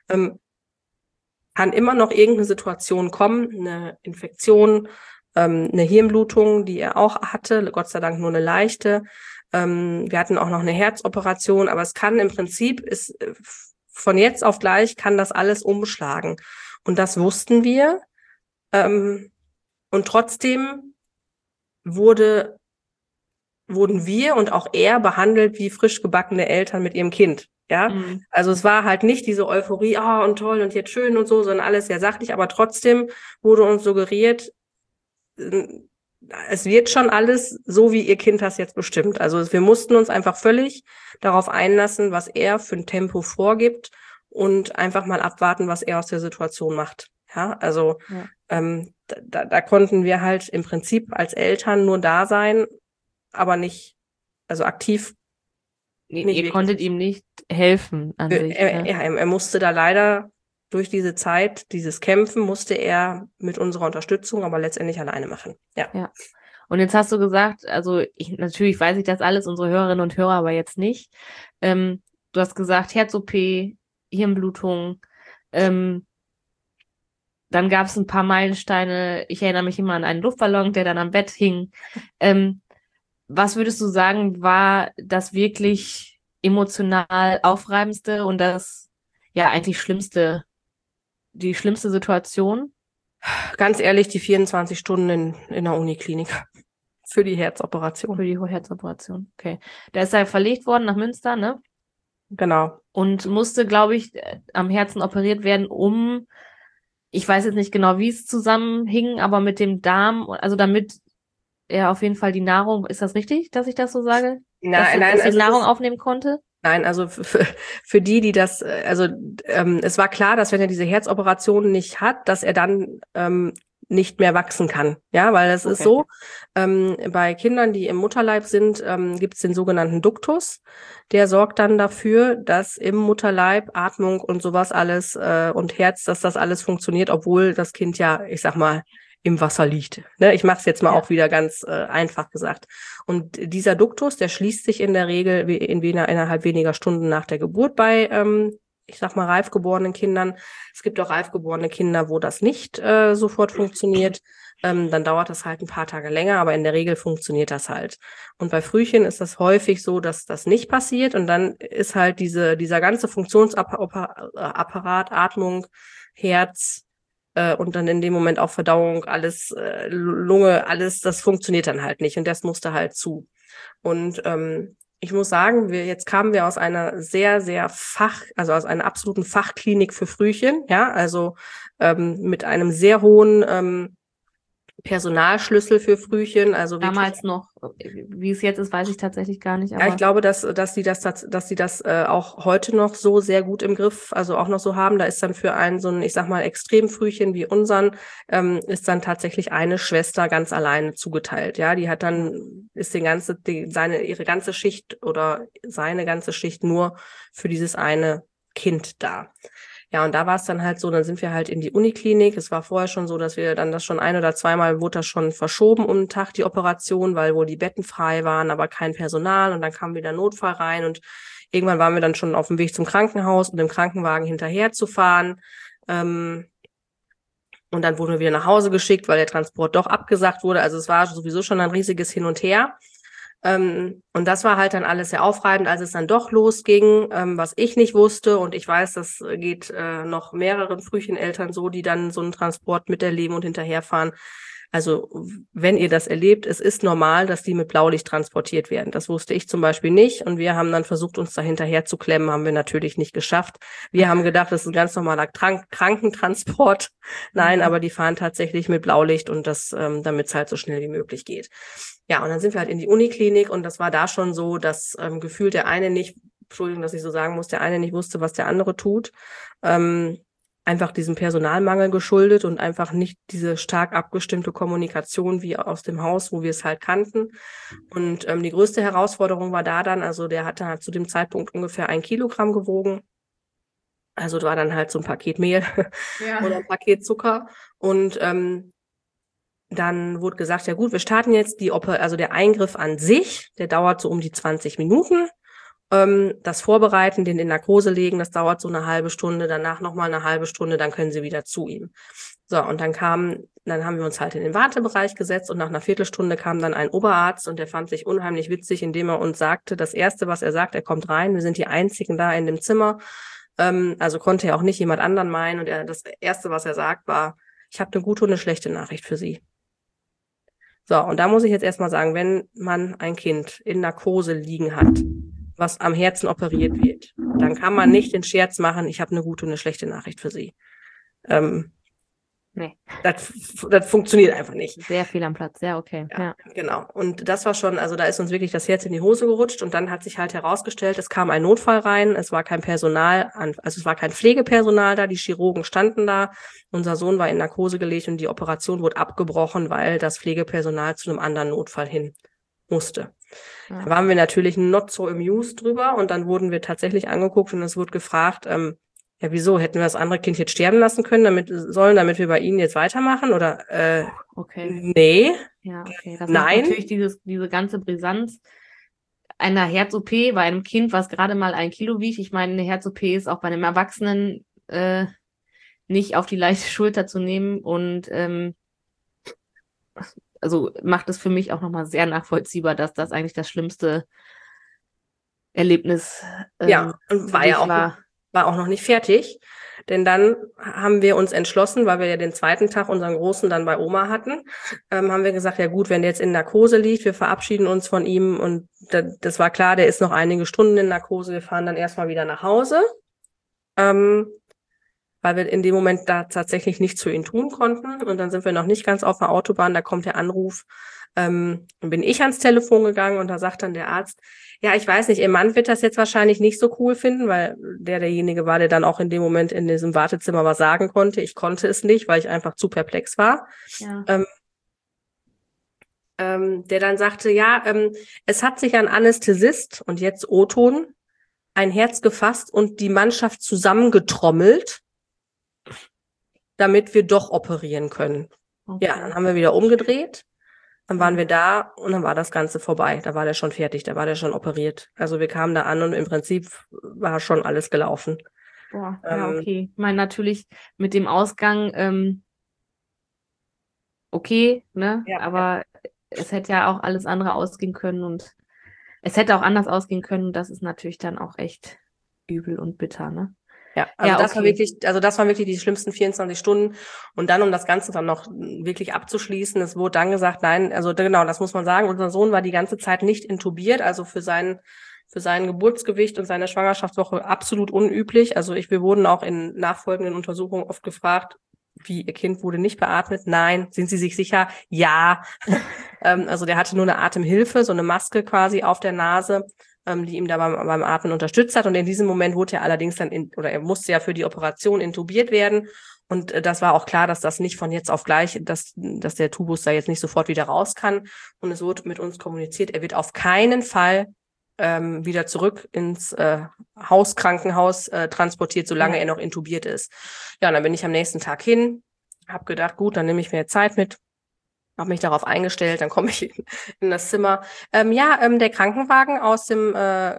kann immer noch irgendeine Situation kommen, eine Infektion, eine Hirnblutung, die er auch hatte, Gott sei Dank nur eine leichte. Wir hatten auch noch eine Herzoperation, aber es kann im Prinzip, von jetzt auf gleich kann das alles umschlagen. Und das wussten wir. Und trotzdem wurden wir und auch er behandelt wie frisch gebackene Eltern mit ihrem Kind. Ja, also es war halt nicht diese Euphorie, und toll und jetzt schön und so, sondern alles sehr sachlich, aber trotzdem wurde uns suggeriert, es wird schon alles so, wie ihr Kind das jetzt bestimmt. Also wir mussten uns einfach völlig darauf einlassen, was er für ein Tempo vorgibt und einfach mal abwarten, was er aus der Situation macht. Ja, also da konnten wir halt im Prinzip als Eltern nur da sein, aber nicht, also aktiv.
Ihr konntet ihm nicht helfen an sich.
Er musste da leider durch diese Zeit, dieses Kämpfen, musste er mit unserer Unterstützung, aber letztendlich alleine machen. Ja.
Und jetzt hast du gesagt, also natürlich weiß ich das alles, unsere Hörerinnen und Hörer aber jetzt nicht. Du hast gesagt, Herz-OP, Hirnblutung, dann gab es ein paar Meilensteine. Ich erinnere mich immer an einen Luftballon, der dann am Bett hing. Was würdest du sagen, war das wirklich emotional aufreibendste und das ja eigentlich die schlimmste Situation?
Ganz ehrlich, die 24 Stunden in der Uniklinik für die Herzoperation.
Für die Herzoperation, okay. Der ist ja verlegt worden nach Münster, ne?
Genau.
Und musste, glaube ich, am Herzen operiert werden, ich weiß jetzt nicht genau, wie es zusammenhing, aber mit dem Darm, also damit er auf jeden Fall die Nahrung, ist das richtig, dass ich das so sage?
Nein,
dass er Nahrung aufnehmen konnte?
Nein, also für die das, es war klar, dass wenn er diese Herzoperation nicht hat, dass er dann nicht mehr wachsen kann. Ja, weil es ist so, bei Kindern, die im Mutterleib sind, gibt es den sogenannten Duktus. Der sorgt dann dafür, dass im Mutterleib Atmung und sowas alles und Herz, dass das alles funktioniert, obwohl das Kind ja, ich sag mal, im Wasser liegt. Ne? Ich mache es jetzt mal auch wieder ganz einfach gesagt. Und dieser Duktus, der schließt sich in der Regel innerhalb weniger Stunden nach der Geburt bei ich sag mal, reif geborenen Kindern. Es gibt auch reif geborene Kinder, wo das nicht sofort funktioniert. Dann dauert das halt ein paar Tage länger, aber in der Regel funktioniert das halt. Und bei Frühchen ist das häufig so, dass das nicht passiert. Und dann ist halt dieser ganze Funktionsapparat, Atmung, Herz, und dann in dem Moment auch Verdauung, alles, Lunge, alles, das funktioniert dann halt nicht und das musste halt zu. Und ich muss sagen, jetzt kamen wir aus einer sehr, sehr also aus einer absoluten Fachklinik für Frühchen, ja, also mit einem sehr hohen Personalschlüssel für Frühchen, also wirklich.
Damals noch, wie es jetzt ist, weiß ich tatsächlich gar nicht. Aber
ja, ich glaube, dass sie das auch heute noch so sehr gut im Griff, also auch noch so haben. Da ist dann für einen so ein, ich sag mal, Extremfrühchen wie unseren, ist dann tatsächlich eine Schwester ganz alleine zugeteilt. Ja, die hat dann, ist ihre ganze Schicht oder seine ganze Schicht nur für dieses eine Kind da. Ja, und da war es dann halt so, dann sind wir halt in die Uniklinik. Es war vorher schon so, dass wir dann das schon ein- oder zweimal wurde das schon verschoben um den Tag, die Operation, weil wohl die Betten frei waren, aber kein Personal. Und dann kam wieder Notfall rein und irgendwann waren wir dann schon auf dem Weg zum Krankenhaus und im Krankenwagen hinterher zu fahren. Und dann wurden wir wieder nach Hause geschickt, weil der Transport doch abgesagt wurde. Also es war sowieso schon ein riesiges Hin und Her. Und das war halt dann alles sehr aufreibend, als es dann doch losging, was ich nicht wusste. Und ich weiß, das geht noch mehreren Frühcheneltern so, die dann so einen Transport miterleben und hinterherfahren. Also wenn ihr das erlebt, es ist normal, dass die mit Blaulicht transportiert werden. Das wusste ich zum Beispiel nicht. Und wir haben dann versucht, uns da hinterher zu klemmen, haben wir natürlich nicht geschafft. Wir haben gedacht, das ist ein ganz normaler Krankentransport. Nein, aber die fahren tatsächlich mit Blaulicht und das, damit es halt so schnell wie möglich geht. Ja, und dann sind wir halt in die Uniklinik und das war da schon so, dass gefühlt der eine nicht, Entschuldigung, dass ich so sagen muss, der eine nicht wusste, was der andere tut. Einfach diesem Personalmangel geschuldet und einfach nicht diese stark abgestimmte Kommunikation wie aus dem Haus, wo wir es halt kannten. Und die größte Herausforderung war da dann, also der hatte halt zu dem Zeitpunkt ungefähr 1 Kilogramm gewogen. Also war dann halt so ein Paket Mehl oder ein Paket Zucker. Und dann wurde gesagt, ja gut, wir starten jetzt also der Eingriff an sich, der dauert so um die 20 Minuten. Das Vorbereiten, den in Narkose legen, das dauert so eine halbe Stunde, danach nochmal eine halbe Stunde, dann können sie wieder zu ihm. So, und dann haben wir uns halt in den Wartebereich gesetzt und nach einer Viertelstunde kam dann ein Oberarzt und der fand sich unheimlich witzig, indem er uns sagte, das Erste, was er sagt, er kommt rein, wir sind die Einzigen da in dem Zimmer, also konnte er auch nicht jemand anderen meinen und das Erste, was er sagt, war, ich habe eine gute und eine schlechte Nachricht für Sie. So, und da muss ich jetzt erstmal sagen, wenn man ein Kind in Narkose liegen hat, was am Herzen operiert wird, dann kann man nicht den Scherz machen, ich habe eine gute und eine schlechte Nachricht für Sie.
Nee.
Das funktioniert einfach nicht.
Sehr viel am Platz, ja, okay.
Ja, genau. Und das war schon, also da ist uns wirklich das Herz in die Hose gerutscht und dann hat sich halt herausgestellt, es kam ein Notfall rein, es war kein Personal, also es war kein Pflegepersonal da, die Chirurgen standen da, unser Sohn war in Narkose gelegt und die Operation wurde abgebrochen, weil das Pflegepersonal zu einem anderen Notfall hin musste. Ja. Da waren wir natürlich not so amused drüber und dann wurden wir tatsächlich angeguckt und es wurde gefragt, ja, wieso? Hätten wir das andere Kind jetzt sterben lassen können, damit wir bei Ihnen jetzt weitermachen? Oder
okay.
Nee.
Ja, okay. Das
Nein.
macht natürlich diese ganze Brisanz einer Herz-OP bei einem Kind, was gerade mal 1 Kilo wiegt. Ich meine, eine Herz-OP ist auch bei einem Erwachsenen nicht auf die leichte Schulter zu nehmen und also macht es für mich auch nochmal sehr nachvollziehbar, dass das eigentlich das schlimmste Erlebnis
ja, und war auch noch nicht fertig. Denn dann haben wir uns entschlossen, weil wir ja den zweiten Tag unseren Großen dann bei Oma hatten, haben wir gesagt, ja gut, wenn der jetzt in Narkose liegt, wir verabschieden uns von ihm und das war klar, der ist noch einige Stunden in Narkose, wir fahren dann erstmal wieder nach Hause, weil wir in dem Moment da tatsächlich nichts für ihn tun konnten und dann sind wir noch nicht ganz auf der Autobahn, da kommt der Anruf, bin ich ans Telefon gegangen und da sagt dann der Arzt, ja, ich weiß nicht, ihr Mann wird das jetzt wahrscheinlich nicht so cool finden, weil derjenige war, der dann auch in dem Moment in diesem Wartezimmer was sagen konnte. Ich konnte es nicht, weil ich einfach zu perplex war. Ja. Der dann sagte, ja, es hat sich ein Anästhesist, und jetzt O-Ton, ein Herz gefasst und die Mannschaft zusammengetrommelt, damit wir doch operieren können. Okay. Ja, dann haben wir wieder umgedreht. Dann waren wir da und dann war das Ganze vorbei. Da war der schon fertig, da war der schon operiert. Also wir kamen da an und im Prinzip war schon alles gelaufen.
Boah, ja, okay. Ich meine, natürlich mit dem Ausgang, okay, ne?
Ja,
Aber es hätte ja auch alles andere ausgehen können und es hätte auch anders ausgehen können. Und das ist natürlich dann auch echt übel und bitter, ne?
ja, also
Ja,
das war
okay.
wirklich, die schlimmsten 24 Stunden. Und dann, um das Ganze dann noch wirklich abzuschließen, es wurde dann gesagt, nein, also genau, das muss man sagen, unser Sohn war die ganze Zeit nicht intubiert, also für sein Geburtsgewicht und seine Schwangerschaftswoche absolut unüblich. Also wir wurden auch in nachfolgenden Untersuchungen oft gefragt, wie, Ihr Kind wurde nicht beatmet? Nein. Sind Sie sich sicher? Ja. Also der hatte nur eine Atemhilfe, so eine Maske quasi auf der Nase, die ihm da beim Atmen unterstützt hat. Und in diesem Moment wurde er allerdings dann er musste ja für die Operation intubiert werden. Und das war auch klar, dass das nicht von jetzt auf gleich, dass der Tubus da jetzt nicht sofort wieder raus kann. Und es wurde mit uns kommuniziert, er wird auf keinen Fall wieder zurück ins Krankenhaus transportiert, solange er noch intubiert ist. Ja, und dann bin ich am nächsten Tag hin, habe gedacht, gut, dann nehme ich mir Zeit mit, habe mich darauf eingestellt, dann komme ich in das Zimmer. Der Krankenwagen aus dem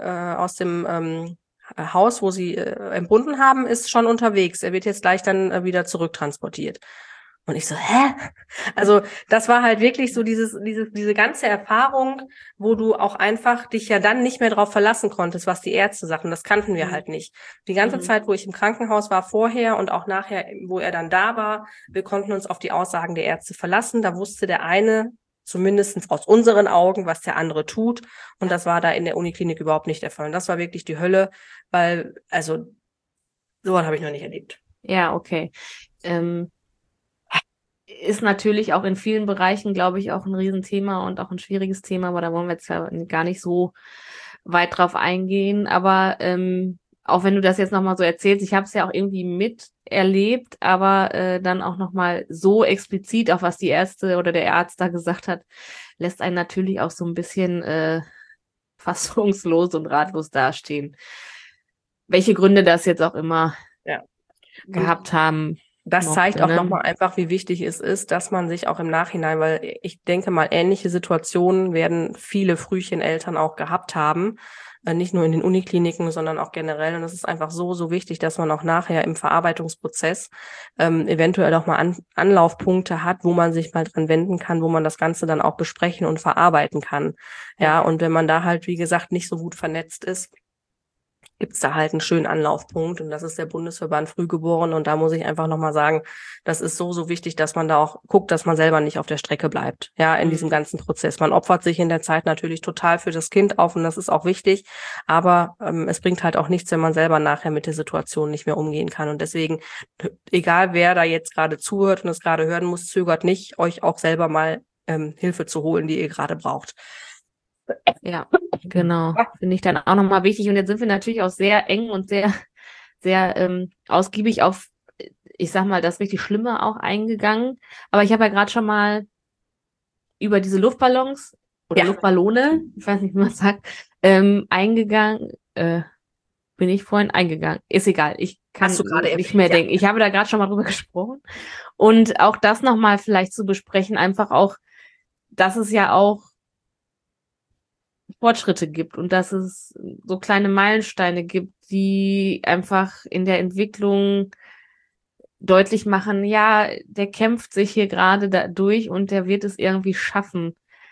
Haus, wo sie entbunden haben, ist schon unterwegs. Er wird jetzt gleich dann wieder zurücktransportiert. Und ich so, hä? Also das war halt wirklich so diese ganze Erfahrung, wo du auch einfach dich ja dann nicht mehr drauf verlassen konntest, was die Ärzte sagten. Das kannten wir halt nicht. Die ganze Zeit, wo ich im Krankenhaus war, vorher und auch nachher, wo er dann da war, wir konnten uns auf die Aussagen der Ärzte verlassen. Da wusste der eine, zumindest aus unseren Augen, was der andere tut. Und das war da in der Uniklinik überhaupt nicht der Fall. Und das war wirklich die Hölle, weil, also, sowas habe ich noch nicht erlebt.
Ja, okay. Ist natürlich auch in vielen Bereichen, glaube ich, auch ein Riesenthema und auch ein schwieriges Thema, aber da wollen wir jetzt ja gar nicht so weit drauf eingehen. Aber auch wenn du das jetzt nochmal so erzählst, ich habe es ja auch irgendwie miterlebt, aber dann auch nochmal so explizit, auch was die Ärzte oder der Arzt da gesagt hat, lässt einen natürlich auch so ein bisschen fassungslos und ratlos dastehen. Welche Gründe das jetzt auch immer
Ja.
gehabt haben.
Das zeigt auch
ne?
nochmal einfach, wie wichtig es ist, dass man sich auch im Nachhinein, weil ich denke mal, ähnliche Situationen werden viele Frühcheneltern auch gehabt haben, nicht nur in den Unikliniken, sondern auch generell. Und es ist einfach so wichtig, dass man auch nachher im Verarbeitungsprozess eventuell auch mal Anlaufpunkte hat, wo man sich mal dran wenden kann, wo man das Ganze dann auch besprechen und verarbeiten kann. Ja, und wenn man da halt, wie gesagt, nicht so gut vernetzt ist, gibt's da halt einen schönen Anlaufpunkt und das ist der Bundesverband Frühgeborene und da muss ich einfach nochmal sagen, das ist so wichtig, dass man da auch guckt, dass man selber nicht auf der Strecke bleibt, ja, in diesem ganzen Prozess. Man opfert sich in der Zeit natürlich total für das Kind auf und das ist auch wichtig, aber es bringt halt auch nichts, wenn man selber nachher mit der Situation nicht mehr umgehen kann und deswegen, egal wer da jetzt gerade zuhört und es gerade hören muss, zögert nicht, euch auch selber mal Hilfe zu holen, die ihr gerade braucht.
Ja, genau. Finde ich dann auch nochmal wichtig. Und jetzt sind wir natürlich auch sehr eng und sehr ausgiebig auf, ich sag mal, das richtig Schlimme auch eingegangen. Aber ich habe ja gerade schon mal über diese Luftballons oder Luftballone, ich weiß nicht, wie man es sagt, eingegangen. Bin ich vorhin eingegangen. Ist egal. Ich kann
Hast du gerade
nicht mehr denken. Ich habe da gerade schon mal drüber gesprochen. Und auch das nochmal vielleicht zu besprechen, einfach auch, dass es ja auch Fortschritte gibt und dass es so kleine Meilensteine gibt, die einfach in der Entwicklung deutlich machen, ja, der kämpft sich hier gerade da durch und der wird es irgendwie schaffen.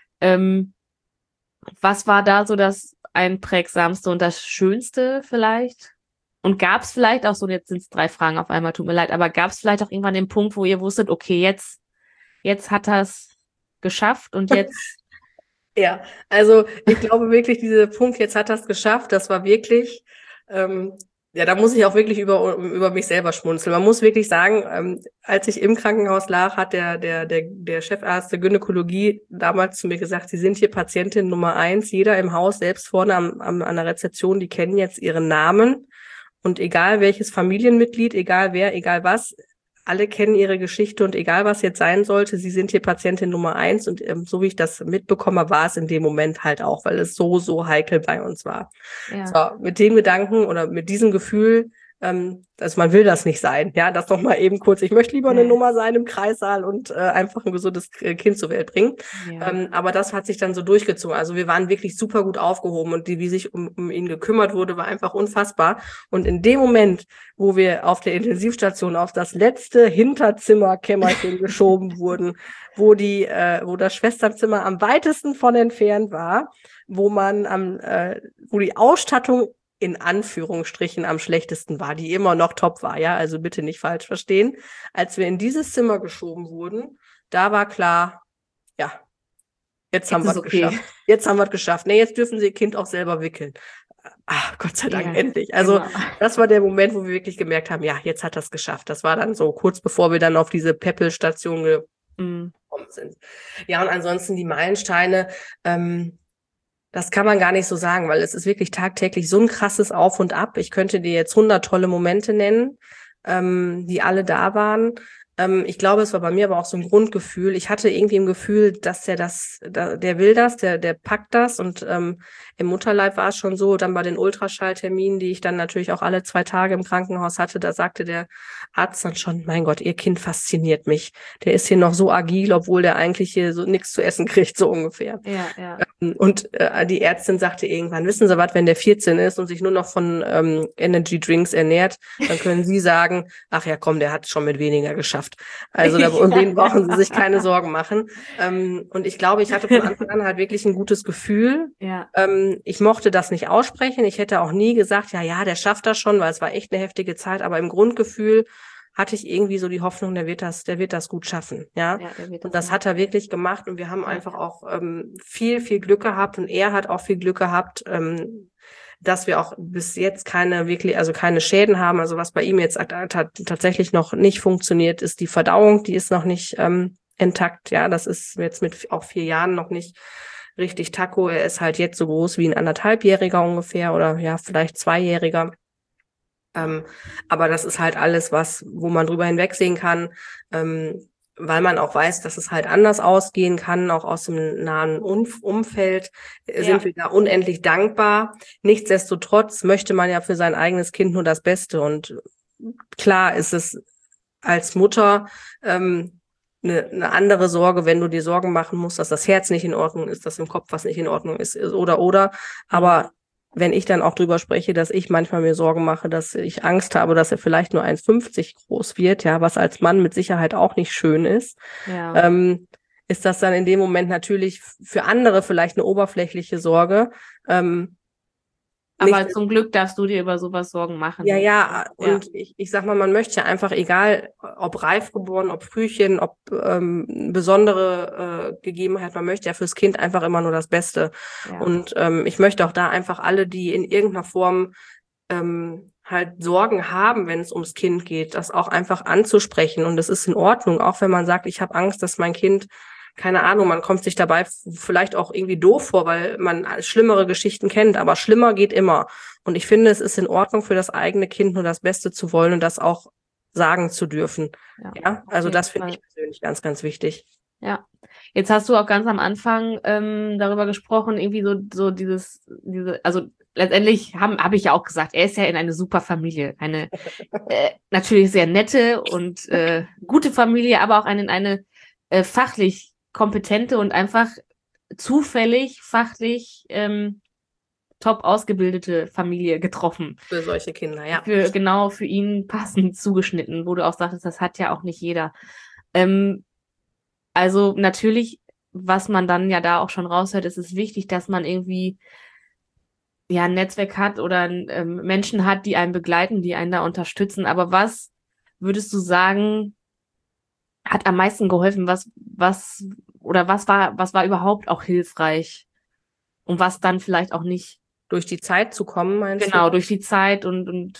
Was war da so das Einprägsamste und das Schönste vielleicht? Und gab es vielleicht auch so, jetzt sind es 3 Fragen auf einmal, tut mir leid, aber gab es vielleicht auch irgendwann den Punkt, wo ihr wusstet, okay, jetzt hat er es geschafft und jetzt
Ja, also ich glaube wirklich, dieser Punkt, jetzt hat er es geschafft, das war wirklich, da muss ich auch wirklich über mich selber schmunzeln. Man muss wirklich sagen, als ich im Krankenhaus lag, hat der Chefarzt der Gynäkologie damals zu mir gesagt, Sie sind hier Patientin Nummer 1, jeder im Haus, selbst vorne an der Rezeption, die kennen jetzt ihren Namen und egal welches Familienmitglied, egal wer, egal was, alle kennen ihre Geschichte und egal was jetzt sein sollte, sie sind hier Patientin Nummer 1 und so wie ich das mitbekomme, war es in dem Moment halt auch, weil es so heikel bei uns war.
ja.
So, mit dem Gedanken oder mit diesem Gefühl Also man will das nicht sein, ja, das noch mal eben kurz. Ich möchte lieber eine
Ja.
Nummer sein im Kreissaal und einfach ein gesundes Kind zur Welt bringen.
Ja.
Aber das hat sich dann so durchgezogen. Also wir waren wirklich super gut aufgehoben und wie sich um ihn gekümmert wurde, war einfach unfassbar. Und in dem Moment, wo wir auf der Intensivstation auf das letzte Hinterzimmerkämmerchen geschoben wurden, wo das Schwesternzimmer am weitesten von entfernt war, wo die Ausstattung in Anführungsstrichen am schlechtesten war, die immer noch top war, ja, also bitte nicht falsch verstehen. Als wir in dieses Zimmer geschoben wurden, da war klar, ja, jetzt haben wir es geschafft. Jetzt haben wir es geschafft. Nee, jetzt dürfen sie ihr Kind auch selber wickeln. Ach, Gott sei Dank, endlich. Also das war der Moment, wo wir wirklich gemerkt haben, ja, jetzt hat das geschafft. Das war dann so kurz bevor wir dann auf diese Peppel-Station gekommen sind. Ja, und ansonsten die Meilensteine, das kann man gar nicht so sagen, weil es ist wirklich tagtäglich so ein krasses Auf und Ab. Ich könnte dir jetzt 100 tolle Momente nennen, die alle da waren. Ich glaube, es war bei mir aber auch so ein Grundgefühl. Ich hatte irgendwie im Gefühl, dass der will das, der packt das. Und im Mutterleib war es schon so, dann bei den Ultraschallterminen, die ich dann natürlich auch alle 2 Tage im Krankenhaus hatte, da sagte der Arzt dann schon, mein Gott, Ihr Kind fasziniert mich. Der ist hier noch so agil, obwohl der eigentlich hier so nichts zu essen kriegt, so ungefähr.
Ja.
Und die Ärztin sagte irgendwann, wissen Sie was, wenn der 14 ist und sich nur noch von Energy Drinks ernährt, dann können Sie sagen, ach ja, komm, der hat es schon mit weniger geschafft. Also um den brauchen Sie sich keine Sorgen machen. Und ich glaube, ich hatte von Anfang an halt wirklich ein gutes Gefühl.
Ja.
Ich mochte das nicht aussprechen. Ich hätte auch nie gesagt, ja, der schafft das schon, weil es war echt eine heftige Zeit. Aber im Grundgefühl hatte ich irgendwie so die Hoffnung, der wird das gut schaffen, ja. Und das hat er wirklich gemacht und wir haben einfach auch viel, viel Glück gehabt und er hat auch viel Glück gehabt, dass wir auch bis jetzt keine Schäden haben. Also was bei ihm jetzt tatsächlich noch nicht funktioniert, ist die Verdauung, die ist noch nicht intakt, ja. Das ist jetzt mit auch 4 Jahren noch nicht richtig Taco. Er ist halt jetzt so groß wie ein 1,5-Jähriger ungefähr oder ja, vielleicht 2-Jähriger. Aber das ist halt alles, wo man drüber hinwegsehen kann, weil man auch weiß, dass es halt anders ausgehen kann, auch aus dem nahen Umfeld sind wir da unendlich dankbar. Nichtsdestotrotz möchte man ja für sein eigenes Kind nur das Beste und klar ist es als Mutter eine andere Sorge, wenn du dir Sorgen machen musst, dass das Herz nicht in Ordnung ist, dass im Kopf was nicht in Ordnung ist oder. Aber wenn ich dann auch drüber spreche, dass ich manchmal mir Sorgen mache, dass ich Angst habe, dass er vielleicht nur 1,50 groß wird, ja, was als Mann mit Sicherheit auch nicht schön ist, ist das dann in dem Moment natürlich für andere vielleicht eine oberflächliche Sorge.
Aber zum Glück darfst du dir über sowas Sorgen machen.
Ja, und ich sag mal, man möchte ja einfach, egal ob reif geboren, ob Frühchen, ob besondere Gegebenheit, man möchte ja fürs Kind einfach immer nur das Beste. Ja. Und ich möchte auch da einfach alle, die in irgendeiner Form halt Sorgen haben, wenn es ums Kind geht, das auch einfach anzusprechen. Und es ist in Ordnung, auch wenn man sagt, ich habe Angst, dass mein Kind, keine Ahnung, man kommt sich dabei vielleicht auch irgendwie doof vor, weil man schlimmere Geschichten kennt, aber schlimmer geht immer. Und ich finde, es ist in Ordnung für das eigene Kind nur das Beste zu wollen und das auch sagen zu dürfen. Ja, also das finde ich persönlich ganz, ganz wichtig.
Ja, jetzt hast du auch ganz am Anfang darüber gesprochen, irgendwie also letztendlich habe ich ja auch gesagt, er ist ja in eine super Familie, eine natürlich sehr nette und gute Familie, aber auch in eine fachlich kompetente und einfach zufällig fachlich top ausgebildete Familie getroffen.
Für solche Kinder, ja.
Für ihn passend zugeschnitten, wo du auch sagtest, das hat ja auch nicht jeder. Also natürlich, was man dann ja da auch schon raushört, ist es wichtig, dass man irgendwie ein Netzwerk hat oder Menschen hat, die einen begleiten, die einen da unterstützen. Aber was würdest du sagen, hat am meisten geholfen? Was war überhaupt auch hilfreich? Und was dann vielleicht auch nicht?
Durch die Zeit zu kommen, meinst du?
Genau, durch die Zeit und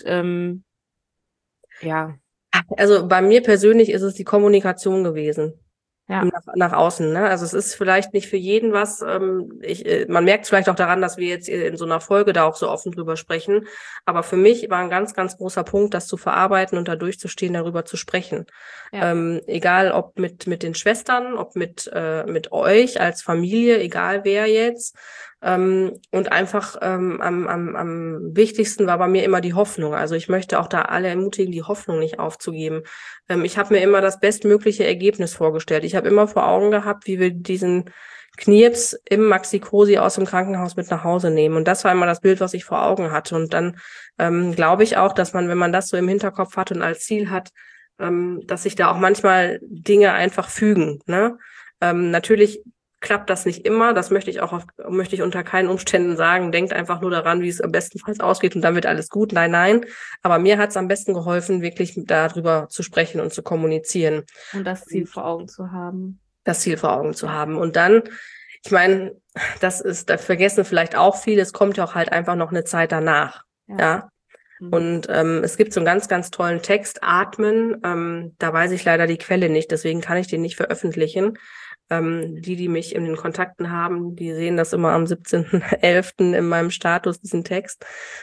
ja.
Also bei mir persönlich ist es die Kommunikation gewesen.
Ja.
Nach außen, ne? Also es ist vielleicht nicht für jeden was. Man merkt es vielleicht auch daran, dass wir jetzt in so einer Folge da auch so offen drüber sprechen. Aber für mich war ein ganz, ganz großer Punkt, das zu verarbeiten und da durchzustehen, darüber zu sprechen. Ja. Egal ob mit den Schwestern, ob mit euch als Familie, egal wer jetzt. Und einfach am wichtigsten war bei mir immer die Hoffnung. Also ich möchte auch da alle ermutigen, die Hoffnung nicht aufzugeben. Ich habe mir immer das bestmögliche Ergebnis vorgestellt. Ich habe immer vor Augen gehabt, wie wir diesen Knirps im Maxi-Cosi aus dem Krankenhaus mit nach Hause nehmen. Und das war immer das Bild, was ich vor Augen hatte. Und dann glaube ich auch, dass man, wenn man das so im Hinterkopf hat und als Ziel hat, dass sich da auch manchmal Dinge einfach fügen. Ne? Natürlich klappt das nicht immer. Das möchte ich unter keinen Umständen sagen. Denkt einfach nur daran, wie es am bestenfalls ausgeht und dann wird alles gut. Nein, nein. Aber mir hat es am besten geholfen, wirklich darüber zu sprechen und zu kommunizieren.
Und das Ziel vor Augen zu haben.
Das Ziel vor Augen zu haben. Und dann, ich meine, da vergessen vielleicht auch viele, es kommt ja auch halt einfach noch eine Zeit danach. Ja. Und es gibt so einen ganz, ganz tollen Text, Atmen. Da weiß ich leider die Quelle nicht, deswegen kann ich den nicht veröffentlichen. Die mich in den Kontakten haben, die sehen das immer am 17.11. in meinem Status, diesen Text.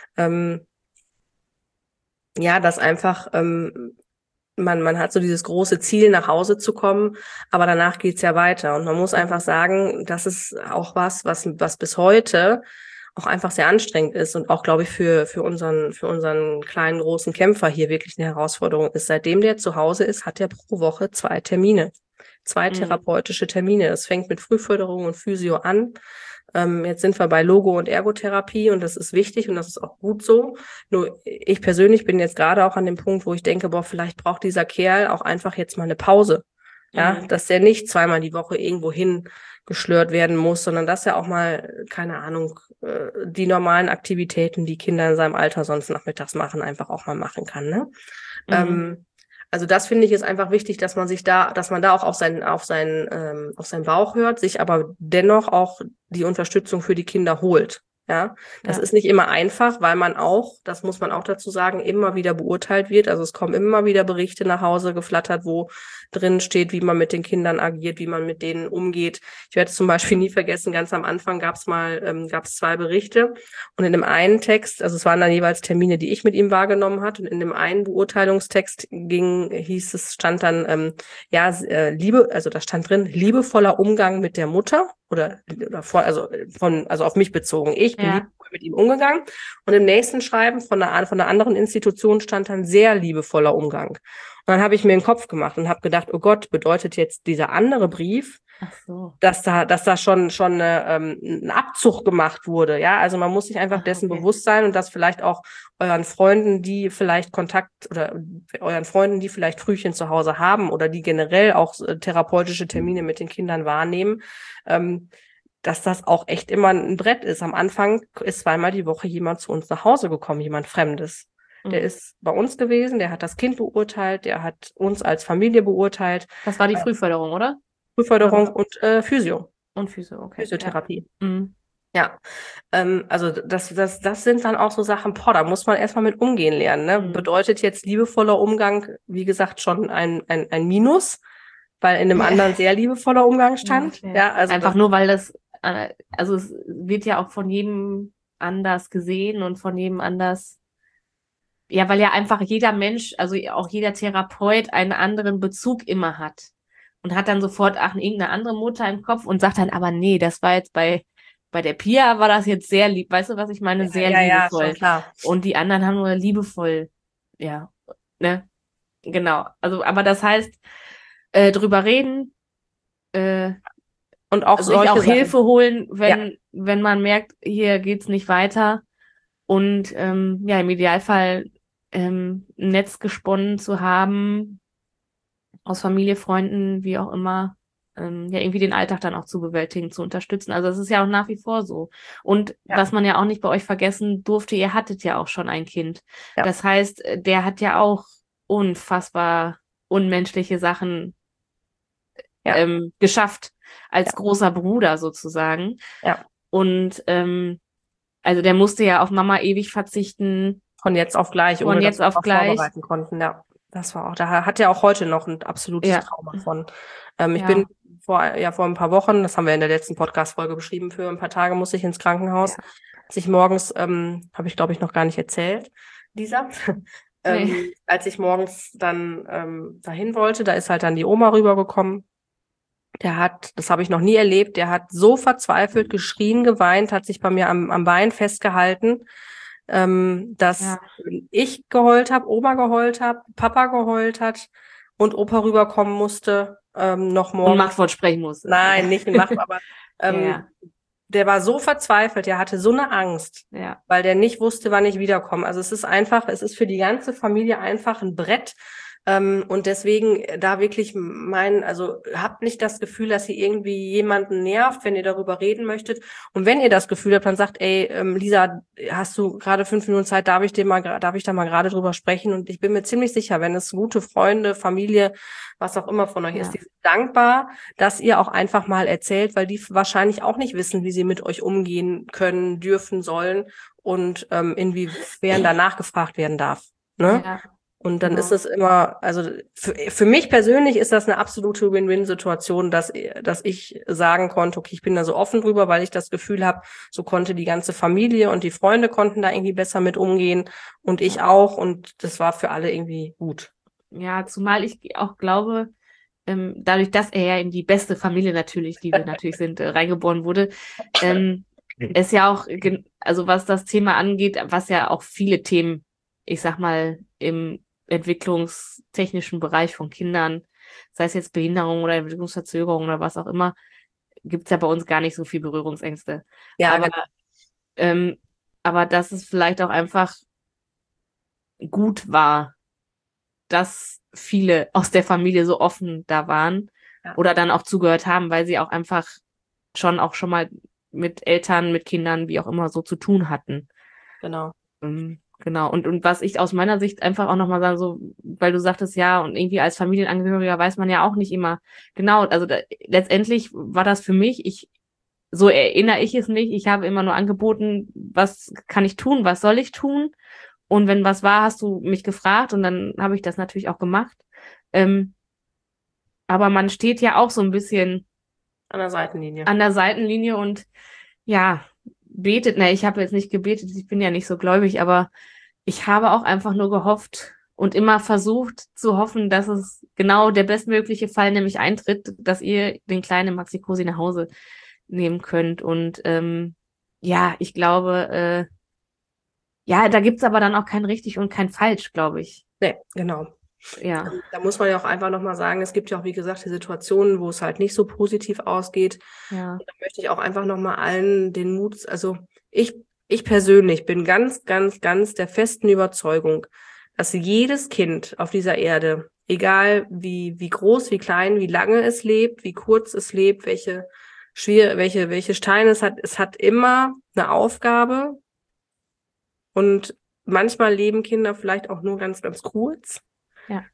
Dass einfach man hat so dieses große Ziel, nach Hause zu kommen, aber danach geht's ja weiter. Und man muss einfach sagen, das ist auch was bis heute auch einfach sehr anstrengend ist und auch, glaube ich, für unseren kleinen, großen Kämpfer hier wirklich eine Herausforderung ist. Seitdem der zu Hause ist, hat er pro Woche 2 Termine. 2 therapeutische Termine. Das fängt mit Frühförderung und Physio an. Jetzt sind wir bei Logo- und Ergotherapie und das ist wichtig und das ist auch gut so. Nur ich persönlich bin jetzt gerade auch an dem Punkt, wo ich denke, vielleicht braucht dieser Kerl auch einfach jetzt mal eine Pause. Ja, dass der nicht 2-mal die Woche irgendwo hin geschlört werden muss, sondern dass er auch mal, keine Ahnung, die normalen Aktivitäten, die Kinder in seinem Alter sonst nachmittags machen, einfach auch mal machen kann. Ne? Also das finde ich ist einfach wichtig, dass man da auch auf seinen Bauch hört, sich aber dennoch auch die Unterstützung für die Kinder holt. Ja, das ist nicht immer einfach, weil man auch, das muss man auch dazu sagen, immer wieder beurteilt wird. Also es kommen immer wieder Berichte nach Hause geflattert, wo drin steht, wie man mit den Kindern agiert, wie man mit denen umgeht. Ich werde es zum Beispiel nie vergessen, ganz am Anfang gab es 2 Berichte und in dem einen Text, also es waren dann jeweils Termine, die ich mit ihm wahrgenommen hatte und in dem einen Beurteilungstext stand dann, also da stand drin, liebevoller Umgang mit der Mutter also auf mich bezogen. Ich bin liebevoll mit ihm umgegangen. Und im nächsten Schreiben von einer anderen Institution stand dann sehr liebevoller Umgang. Und dann habe ich mir den Kopf gemacht und habe gedacht, oh Gott, bedeutet jetzt dieser andere Brief, dass da schon ein Abzug gemacht wurde. Ja, also man muss sich einfach dessen bewusst sein und das vielleicht auch euren Freunden, die vielleicht Frühchen zu Hause haben oder die generell auch therapeutische Termine mit den Kindern wahrnehmen, dass das auch echt immer ein Brett ist. Am Anfang ist 2-mal die Woche jemand zu uns nach Hause gekommen, jemand Fremdes. Der ist bei uns gewesen, der hat das Kind beurteilt, der hat uns als Familie beurteilt.
Das war die Frühförderung, oder?
Frühförderung und Physio.
Und Physio, okay.
Physiotherapie. Ja. Also das sind dann auch so Sachen, da muss man erstmal mit umgehen lernen. Ne? Bedeutet jetzt liebevoller Umgang, wie gesagt, schon ein Minus, weil in einem anderen sehr liebevoller Umgang stand. Ja, also
einfach nur, weil also es wird ja auch von jedem anders gesehen und von jedem anders, ja, weil ja einfach jeder Mensch, also auch jeder Therapeut einen anderen Bezug immer hat und hat dann sofort irgendeine andere Mutter im Kopf und sagt dann, aber nee, das war jetzt bei der Pia war das jetzt sehr lieb, weißt du, was ich meine? Sehr liebevoll.
Ja, schon klar.
Und die anderen haben nur liebevoll, ja, ne? Genau. Also, aber das heißt, drüber reden,
und auch
also sich auch Hilfe holen, wenn man merkt, hier geht's nicht weiter und im Idealfall ein Netz gesponnen zu haben aus Familie, Freunden, wie auch immer, irgendwie den Alltag dann auch zu bewältigen, zu unterstützen. Also es ist ja auch nach wie vor so. Und was man ja auch nicht bei euch vergessen durfte, ihr hattet ja auch schon ein Kind. Ja. Das heißt, der hat ja auch unfassbar unmenschliche Sachen geschafft, als großer Bruder sozusagen.
Ja.
Und also der musste ja auf Mama ewig verzichten.
Von jetzt auf gleich, ohne dass wir uns vorbereiten konnten. Ja, das war auch, da hat er auch heute noch ein absolutes Trauma von. Ich bin vor ein paar Wochen, das haben wir in der letzten Podcast-Folge beschrieben, für ein paar Tage musste ich ins Krankenhaus. Als ich morgens, habe ich glaube ich noch gar nicht erzählt, Lisa. Als ich morgens dann dahin wollte, da ist halt dann die Oma rübergekommen. das habe ich noch nie erlebt, der hat so verzweifelt geschrien, geweint, hat sich bei mir am Bein festgehalten, dass ich geheult habe, Oma geheult habe, Papa geheult hat und Opa rüberkommen musste, noch
Und
morgen.
Machtwort sprechen musste.
Nein, nicht mit Macht, aber
Ja.
der war so verzweifelt, der hatte so eine Angst,
Ja.
weil der nicht wusste, wann ich wiederkomme. Also es ist für die ganze Familie einfach ein Brett. Und deswegen da wirklich also habt nicht das Gefühl, dass ihr irgendwie jemanden nervt, wenn ihr darüber reden möchtet. Und wenn ihr das Gefühl habt, dann sagt, ey, Lisa, hast du gerade 5 Minuten Zeit, darf ich da mal gerade drüber sprechen? Und ich bin mir ziemlich sicher, wenn es gute Freunde, Familie, was auch immer von euch ist, die sind dankbar, dass ihr auch einfach mal erzählt, weil die wahrscheinlich auch nicht wissen, wie sie mit euch umgehen können, dürfen, sollen und inwiefern danach gefragt werden darf. Ne?
Ja.
Und dann ist es immer, also für mich persönlich ist das eine absolute Win-Win-Situation, dass ich sagen konnte, okay, ich bin da so offen drüber, weil ich das Gefühl habe, so konnte die ganze Familie und die Freunde konnten da irgendwie besser mit umgehen und ich auch und das war für alle irgendwie gut.
Ja, zumal ich auch glaube, dadurch, dass er ja in die beste Familie natürlich, die wir natürlich sind, reingeboren wurde, ist ja auch, also was das Thema angeht, was ja auch viele Themen, ich sag mal, im entwicklungstechnischen Bereich von Kindern, sei es jetzt Behinderung oder Entwicklungsverzögerung oder was auch immer, gibt's ja bei uns gar nicht so viel Berührungsängste.
Ja,
aber dass es vielleicht auch einfach gut war, dass viele aus der Familie so offen da waren oder dann auch zugehört haben, weil sie auch einfach schon mal mit Eltern, mit Kindern, wie auch immer, so zu tun hatten.
Genau.
Genau. Und was ich aus meiner Sicht einfach auch nochmal sage, so, weil du sagtest, ja, und irgendwie als Familienangehöriger weiß man ja auch nicht immer genau, also letztendlich war das für mich, so erinnere ich es nicht, ich habe immer nur angeboten, was kann ich tun, was soll ich tun? Und wenn was war, hast du mich gefragt und dann habe ich das natürlich auch gemacht. Aber man steht ja auch so ein bisschen
An der Seitenlinie.
an der Seitenlinie und ja, betet. Ne, ich habe jetzt nicht gebetet, ich bin ja nicht so gläubig, aber ich habe auch einfach nur gehofft und immer versucht zu hoffen, dass es genau der bestmögliche Fall nämlich eintritt, dass ihr den kleinen Maxi Cosi nach Hause nehmen könnt. Und ja, ich glaube, ja, da gibt's aber dann auch kein richtig und kein falsch, glaube ich.
Nee, genau.
Ja.
Da muss man ja auch einfach nochmal sagen, es gibt ja auch, wie gesagt, die Situationen, wo es halt nicht so positiv ausgeht.
Ja.
Und da möchte ich auch einfach nochmal allen den Mut, also ich persönlich bin ganz, ganz, ganz der festen Überzeugung, dass jedes Kind auf dieser Erde, egal wie groß, wie klein, wie lange es lebt, wie kurz es lebt, welche Steine es hat immer eine Aufgabe. Und manchmal leben Kinder vielleicht auch nur ganz, ganz kurz.
Ja.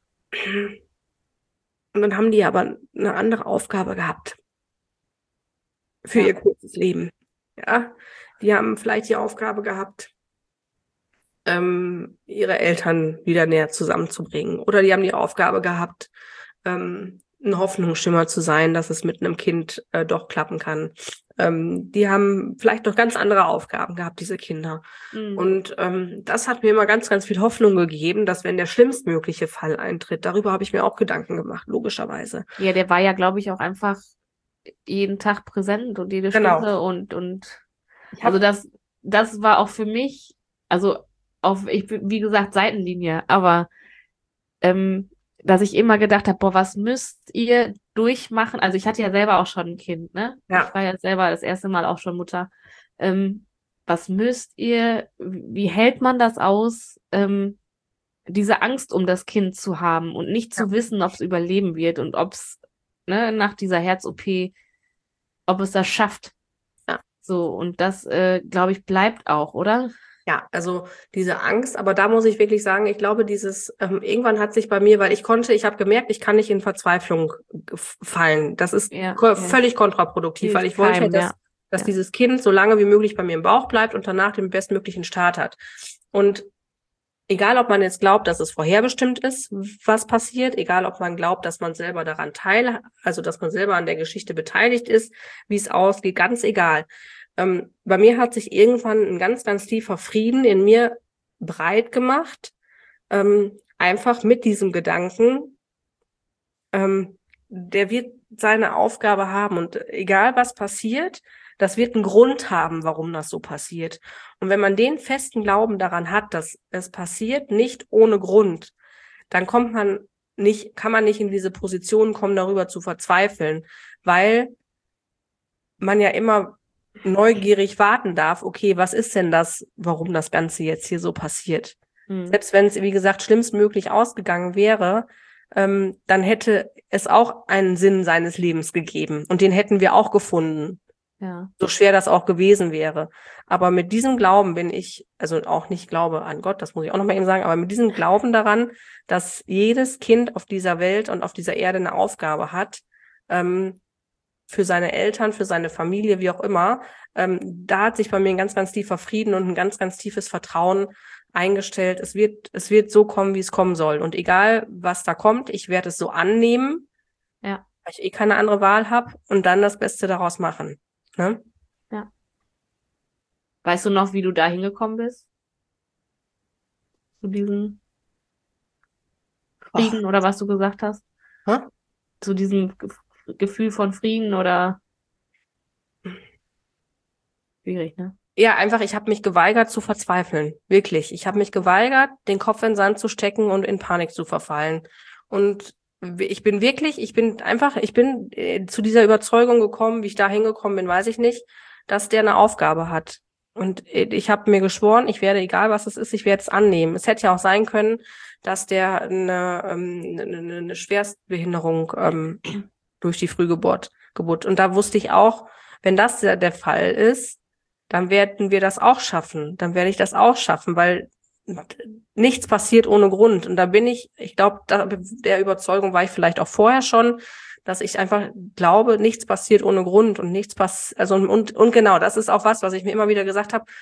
Und dann haben die aber eine andere Aufgabe gehabt für ihr kurzes Leben. Ja, die haben vielleicht die Aufgabe gehabt, ihre Eltern wieder näher zusammenzubringen. Oder die haben die Aufgabe gehabt, ein Hoffnungsschimmer zu sein, dass es mit einem Kind doch klappen kann. Die haben vielleicht noch ganz andere Aufgaben gehabt, diese Kinder. Und das hat mir immer ganz, ganz viel Hoffnung gegeben, dass wenn der schlimmstmögliche Fall eintritt, darüber habe ich mir auch Gedanken gemacht, logischerweise.
Ja, der war ja, glaube ich, auch einfach jeden Tag präsent und jede Stunde und also das war auch für mich, also ich bin, wie gesagt, Seitenlinie, aber dass ich immer gedacht habe, boah, was müsst ihr durchmachen? Also ich hatte ja selber auch schon ein Kind, ne?
Ja.
Ich war ja selber das erste Mal auch schon Mutter. Was müsst ihr, wie hält man das aus, diese Angst um das Kind zu haben und nicht zu wissen, ob es überleben wird und ob es, ne, nach dieser Herz-OP, ob es das schafft.
Ja.
So, und das, glaube ich, bleibt auch, oder?
Ja, also diese Angst, aber da muss ich wirklich sagen, ich glaube, irgendwann hat sich bei mir, weil ich habe gemerkt, ich kann nicht in Verzweiflung fallen. Das ist völlig kontraproduktiv, weil ich wollte halt, dass dieses Kind so lange wie möglich bei mir im Bauch bleibt und danach den bestmöglichen Start hat. Und egal, ob man jetzt glaubt, dass es vorherbestimmt ist, was passiert, egal, ob man glaubt, dass man selber daran also dass man selber an der Geschichte beteiligt ist, wie es ausgeht, ganz egal. Bei mir hat sich irgendwann ein ganz, ganz tiefer Frieden in mir breit gemacht, einfach mit diesem Gedanken, der wird seine Aufgabe haben und egal was passiert, das wird einen Grund haben, warum das so passiert. Und wenn man den festen Glauben daran hat, dass es passiert nicht ohne Grund, dann kann man nicht in diese Position kommen, darüber zu verzweifeln, weil man ja immer neugierig warten darf, okay, was ist denn das, warum das Ganze jetzt hier so passiert? Selbst wenn es, wie gesagt, schlimmstmöglich ausgegangen wäre, dann hätte es auch einen Sinn seines Lebens gegeben und den hätten wir auch gefunden.
Ja.
So schwer das auch gewesen wäre. Aber mit diesem Glauben bin ich, also auch nicht Glaube an Gott, das muss ich auch nochmal eben sagen, aber mit diesem Glauben daran, dass jedes Kind auf dieser Welt und auf dieser Erde eine Aufgabe hat, für seine Eltern, für seine Familie, wie auch immer, da hat sich bei mir ein ganz, ganz tiefer Frieden und ein ganz, ganz tiefes Vertrauen eingestellt. Es wird so kommen, wie es kommen soll. Und egal, was da kommt, ich werde es so annehmen,
Ja.
weil ich keine andere Wahl habe und dann das Beste daraus machen. Ne?
Ja. Weißt du noch, wie du da hingekommen bist? Zu diesem Frieden oder was du gesagt hast?
Hä?
Zu diesem Gefühl von Frieden oder schwierig, ne?
Ja, einfach, ich habe mich geweigert zu verzweifeln. Wirklich. Ich habe mich geweigert, den Kopf in den Sand zu stecken und in Panik zu verfallen. Und ich bin zu dieser Überzeugung gekommen, wie ich da hingekommen bin, weiß ich nicht, dass der eine Aufgabe hat. Und ich habe mir geschworen, ich werde, egal was es ist, ich werde es annehmen. Es hätte ja auch sein können, dass der eine Schwerstbehinderung durch die Geburt. Und da wusste ich auch, wenn das der Fall ist, dann werden wir das auch schaffen. Dann werde ich das auch schaffen, weil nichts passiert ohne Grund. Und da bin ich glaube, der Überzeugung war ich vielleicht auch vorher schon, dass ich einfach glaube, nichts passiert ohne Grund und und genau, das ist auch was ich mir immer wieder gesagt habe.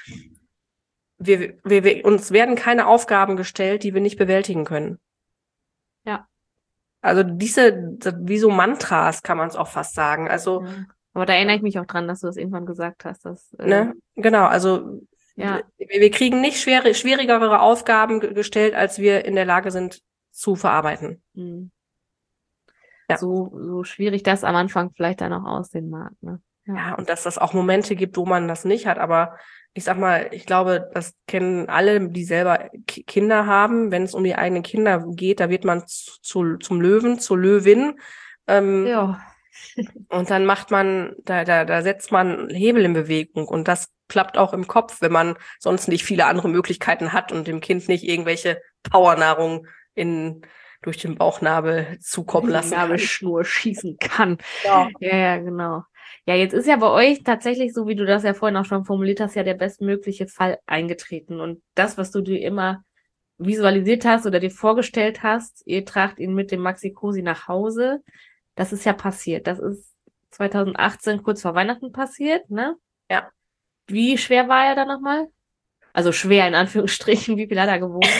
Uns werden keine Aufgaben gestellt, die wir nicht bewältigen können.
Ja.
Also wie so Mantras kann man es auch fast sagen. Also
Ja. Aber da erinnere ich mich auch dran, dass du das irgendwann gesagt hast. Dass,
ne? Genau, also
ja.
wir kriegen nicht schwierigere Aufgaben gestellt, als wir in der Lage sind zu verarbeiten. Ja.
So schwierig das am Anfang vielleicht dann auch aussehen mag. Ne?
Ja, und dass das auch Momente gibt, wo man das nicht hat. Aber ich sag mal, ich glaube, das kennen alle, die selber Kinder haben. Wenn es um die eigenen Kinder geht, da wird man zum Löwen, zur Löwin.
Ja.
Und dann da setzt man Hebel in Bewegung. Und das klappt auch im Kopf, wenn man sonst nicht viele andere Möglichkeiten hat und dem Kind nicht irgendwelche Powernahrung durch den Bauchnabel zukommen lassen kann.
Nabelschnur schießen kann.
Ja.
Ja, genau. Ja, jetzt ist ja bei euch tatsächlich, so wie du das ja vorhin auch schon formuliert hast, ja der bestmögliche Fall eingetreten. Und das, was du dir immer visualisiert hast oder dir vorgestellt hast, ihr tragt ihn mit dem Maxi Cosi nach Hause, das ist ja passiert. Das ist 2018 kurz vor Weihnachten passiert, ne?
Ja.
Wie schwer war er da nochmal? Also schwer in Anführungsstrichen, wie viel hat er gewogen?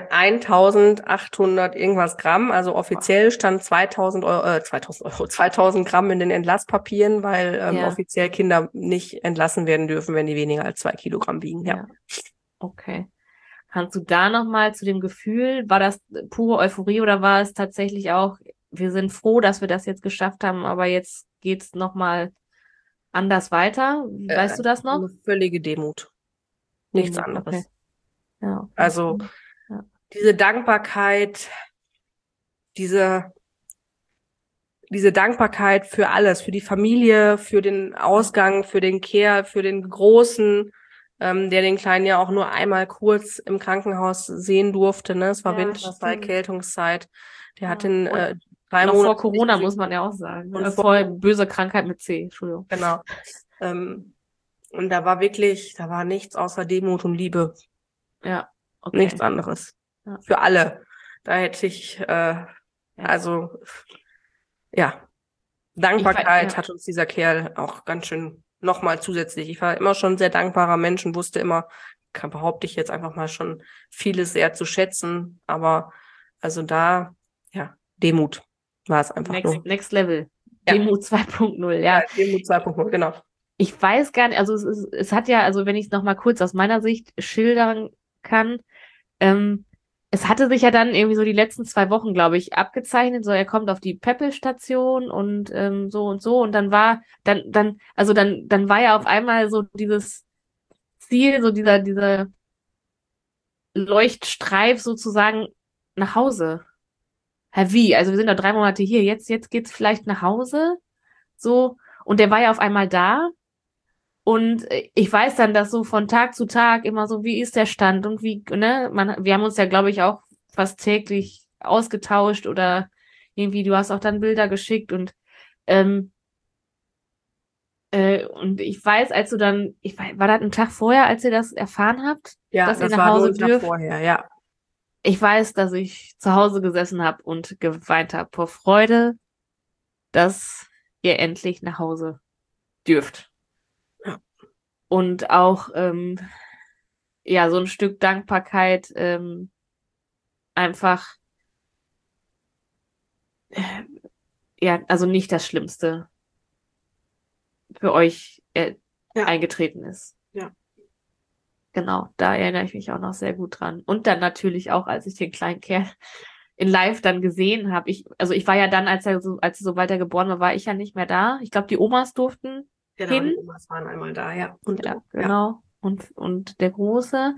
1800 irgendwas Gramm, also offiziell stand 2000 Gramm in den Entlasspapieren, weil offiziell Kinder nicht entlassen werden dürfen, wenn die weniger als 2 Kilogramm wiegen. Ja.
Okay. Kannst du da nochmal zu dem Gefühl, war das pure Euphorie oder war es tatsächlich auch, wir sind froh, dass wir das jetzt geschafft haben, aber jetzt geht's nochmal anders weiter? Weißt du das noch?
Eine völlige Demut. Nichts anderes.
Okay. Ja, okay.
Also diese Dankbarkeit, diese Dankbarkeit für alles, für die Familie, für den Ausgang, für den Care, für den Großen, der den Kleinen ja auch nur einmal kurz im Krankenhaus sehen durfte. Ne? Es war Winterzeit, Erkältungszeit. Der hat in 3 Monaten
vor Corona, muss man ja auch sagen. Und vor böse Krankheit mit C, Entschuldigung.
Genau. Und da war nichts außer Demut und Liebe.
Ja, okay.
Nichts anderes. Ja. Für alle. Da hätte ich, Dankbarkeit hat uns dieser Kerl auch ganz schön nochmal zusätzlich. Ich war immer schon ein sehr dankbarer Mensch und wusste immer, behaupte ich jetzt einfach mal schon, vieles sehr zu schätzen. Aber also da, Demut war es einfach
Next Level. Ja. Demut 2.0, ja.
Demut 2.0, genau.
Ich weiß gar nicht, also es hat ja, also wenn ich es nochmal kurz aus meiner Sicht schildern kann, es hatte sich ja dann irgendwie so die letzten 2 Wochen, glaube ich, abgezeichnet, so er kommt auf die Peppel-Station und so und so und dann war, dann war ja auf einmal so dieses Ziel, so dieser Leuchtstreif sozusagen nach Hause. Hä, wie? Also wir sind doch 3 Monate hier, jetzt geht's vielleicht nach Hause, so. Und der war ja auf einmal da. Und ich weiß dann, dass so von Tag zu Tag immer so, wie ist der Stand und wie, ne, wir haben uns ja, glaube ich, auch fast täglich ausgetauscht oder irgendwie, du hast auch dann Bilder geschickt ähm, und ich weiß, als du dann, war das ein Tag vorher, als ihr das erfahren habt,
Ja,
dass ihr
das
nach
war nur
Hause
ein Tag
dürft?
vorher, ja.
Ich weiß, dass ich zu Hause gesessen habe und geweint habe vor Freude, dass ihr endlich nach Hause dürft.
Ja.
Und auch, ja, so ein Stück Dankbarkeit, einfach, ja, also nicht das Schlimmste für euch
Ja.
eingetreten ist.
Ja.
Genau, da erinnere ich mich auch noch sehr gut dran. Und dann natürlich auch, als ich den kleinen Kerl in Live dann gesehen habe. Also ich war ja dann, als er so weiter geboren war ich ja nicht mehr da. Ich glaube, die Omas durften
Genau,
hin.
die Omas waren einmal da, ja. Und
Ja,
ja.
genau. Und der Große.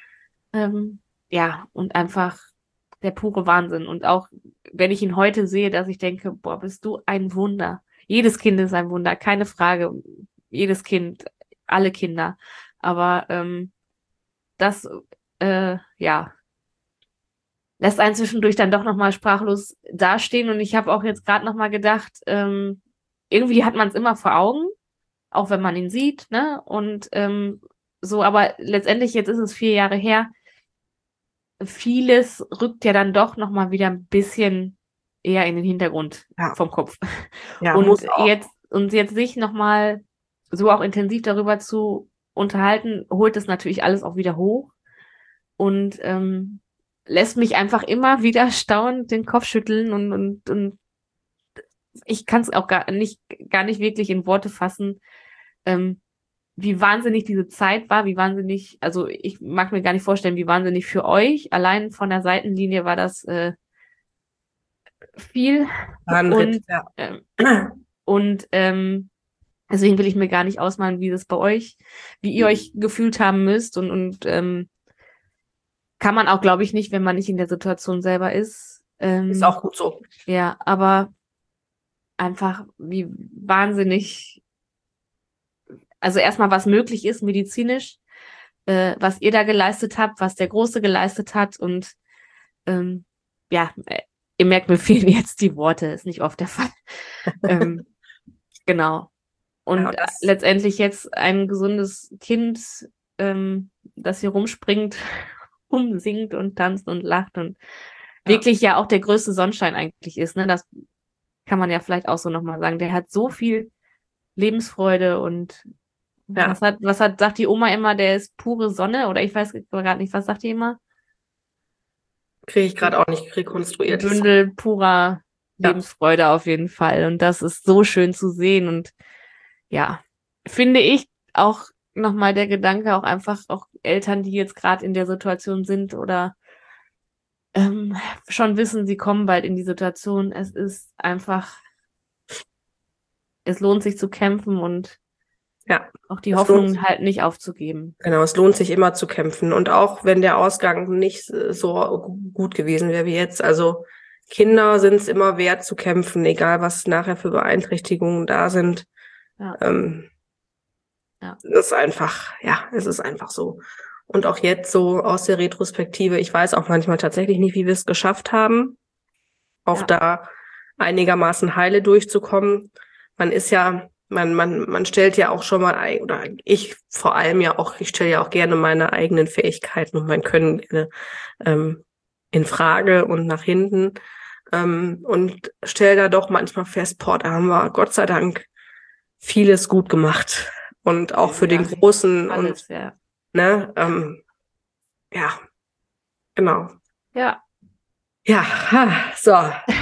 Ja, und einfach der pure Wahnsinn. Und auch wenn ich ihn heute sehe, dass ich denke, boah, bist du ein Wunder. Jedes Kind ist ein Wunder, keine Frage. Jedes Kind, alle Kinder. Aber das, ja, lässt einen zwischendurch dann doch nochmal sprachlos dastehen. Und ich habe auch jetzt gerade nochmal gedacht, irgendwie hat man es immer vor Augen, auch wenn man ihn sieht, ne? Und so, aber letztendlich, jetzt ist es 4 Jahre her, vieles rückt ja dann doch nochmal wieder ein bisschen eher in den Hintergrund
Ja.
vom Kopf.
Ja,
Und
muss auch.
jetzt sich nochmal so auch intensiv darüber zu unterhalten, holt es natürlich alles auch wieder hoch und lässt mich einfach immer wieder staunend den Kopf schütteln und ich kann es auch gar nicht wirklich in Worte fassen, ähm, wie wahnsinnig diese Zeit war, wie wahnsinnig, also ich mag mir gar nicht vorstellen, wie wahnsinnig für euch. Allein von der Seitenlinie war das viel
War ein Ritt,
und
ja.
ähm, und deswegen will ich mir gar nicht ausmalen, wie ihr euch gefühlt haben müsst und kann man auch, glaube ich, nicht, wenn man nicht in der Situation selber ist.
Ist auch gut so.
Ja, aber einfach wie wahnsinnig, also erstmal was möglich ist medizinisch, was ihr da geleistet habt, was der Große geleistet hat und ja, ihr merkt, mir fehlen jetzt die Worte, ist nicht oft der Fall. Genau.
Ja,
Und
und das,
letztendlich jetzt ein gesundes Kind, das hier rumspringt, rumsingt und tanzt und lacht und
ja,
wirklich ja auch der größte Sonnenschein eigentlich ist, ne? Das kann man ja vielleicht auch so nochmal sagen. Der hat so viel Lebensfreude und
ja,
sagt die Oma immer, der ist pure Sonne oder ich weiß gerade nicht, was sagt die immer?
kriege ich gerade auch nicht rekonstruiert.
Bündel purer
Ja,
Lebensfreude auf jeden Fall. Und das ist so schön zu sehen. Und ja, finde ich auch nochmal der Gedanke, auch einfach auch Eltern, die jetzt gerade in der Situation sind oder schon wissen, sie kommen bald in die Situation. Es ist einfach, es lohnt sich zu kämpfen und
ja.
auch die
Es lohnt
Hoffnung halt nicht aufzugeben.
Genau, es lohnt sich immer zu kämpfen. Und auch wenn der Ausgang nicht so gut gewesen wäre wie jetzt. Also Kinder sind es immer wert zu kämpfen, egal was nachher für Beeinträchtigungen da sind.
Ja. Ja.
Es ist einfach, ja, es ist einfach so. Und auch jetzt so aus der Retrospektive, ich weiß auch manchmal tatsächlich nicht, wie wir es geschafft haben, auch
Ja.
da einigermaßen heile durchzukommen. Man ist ja, man stellt ja auch schon mal oder ich vor allem ja auch, ich stelle ja auch gerne meine eigenen Fähigkeiten und mein Können in Frage und nach hinten und stelle da doch manchmal fest, boah, da haben wir Gott sei Dank vieles gut gemacht und auch für
Ja,
den Großen
alles,
und
ja.
ne, ja, genau.
Ja.
Ja, so.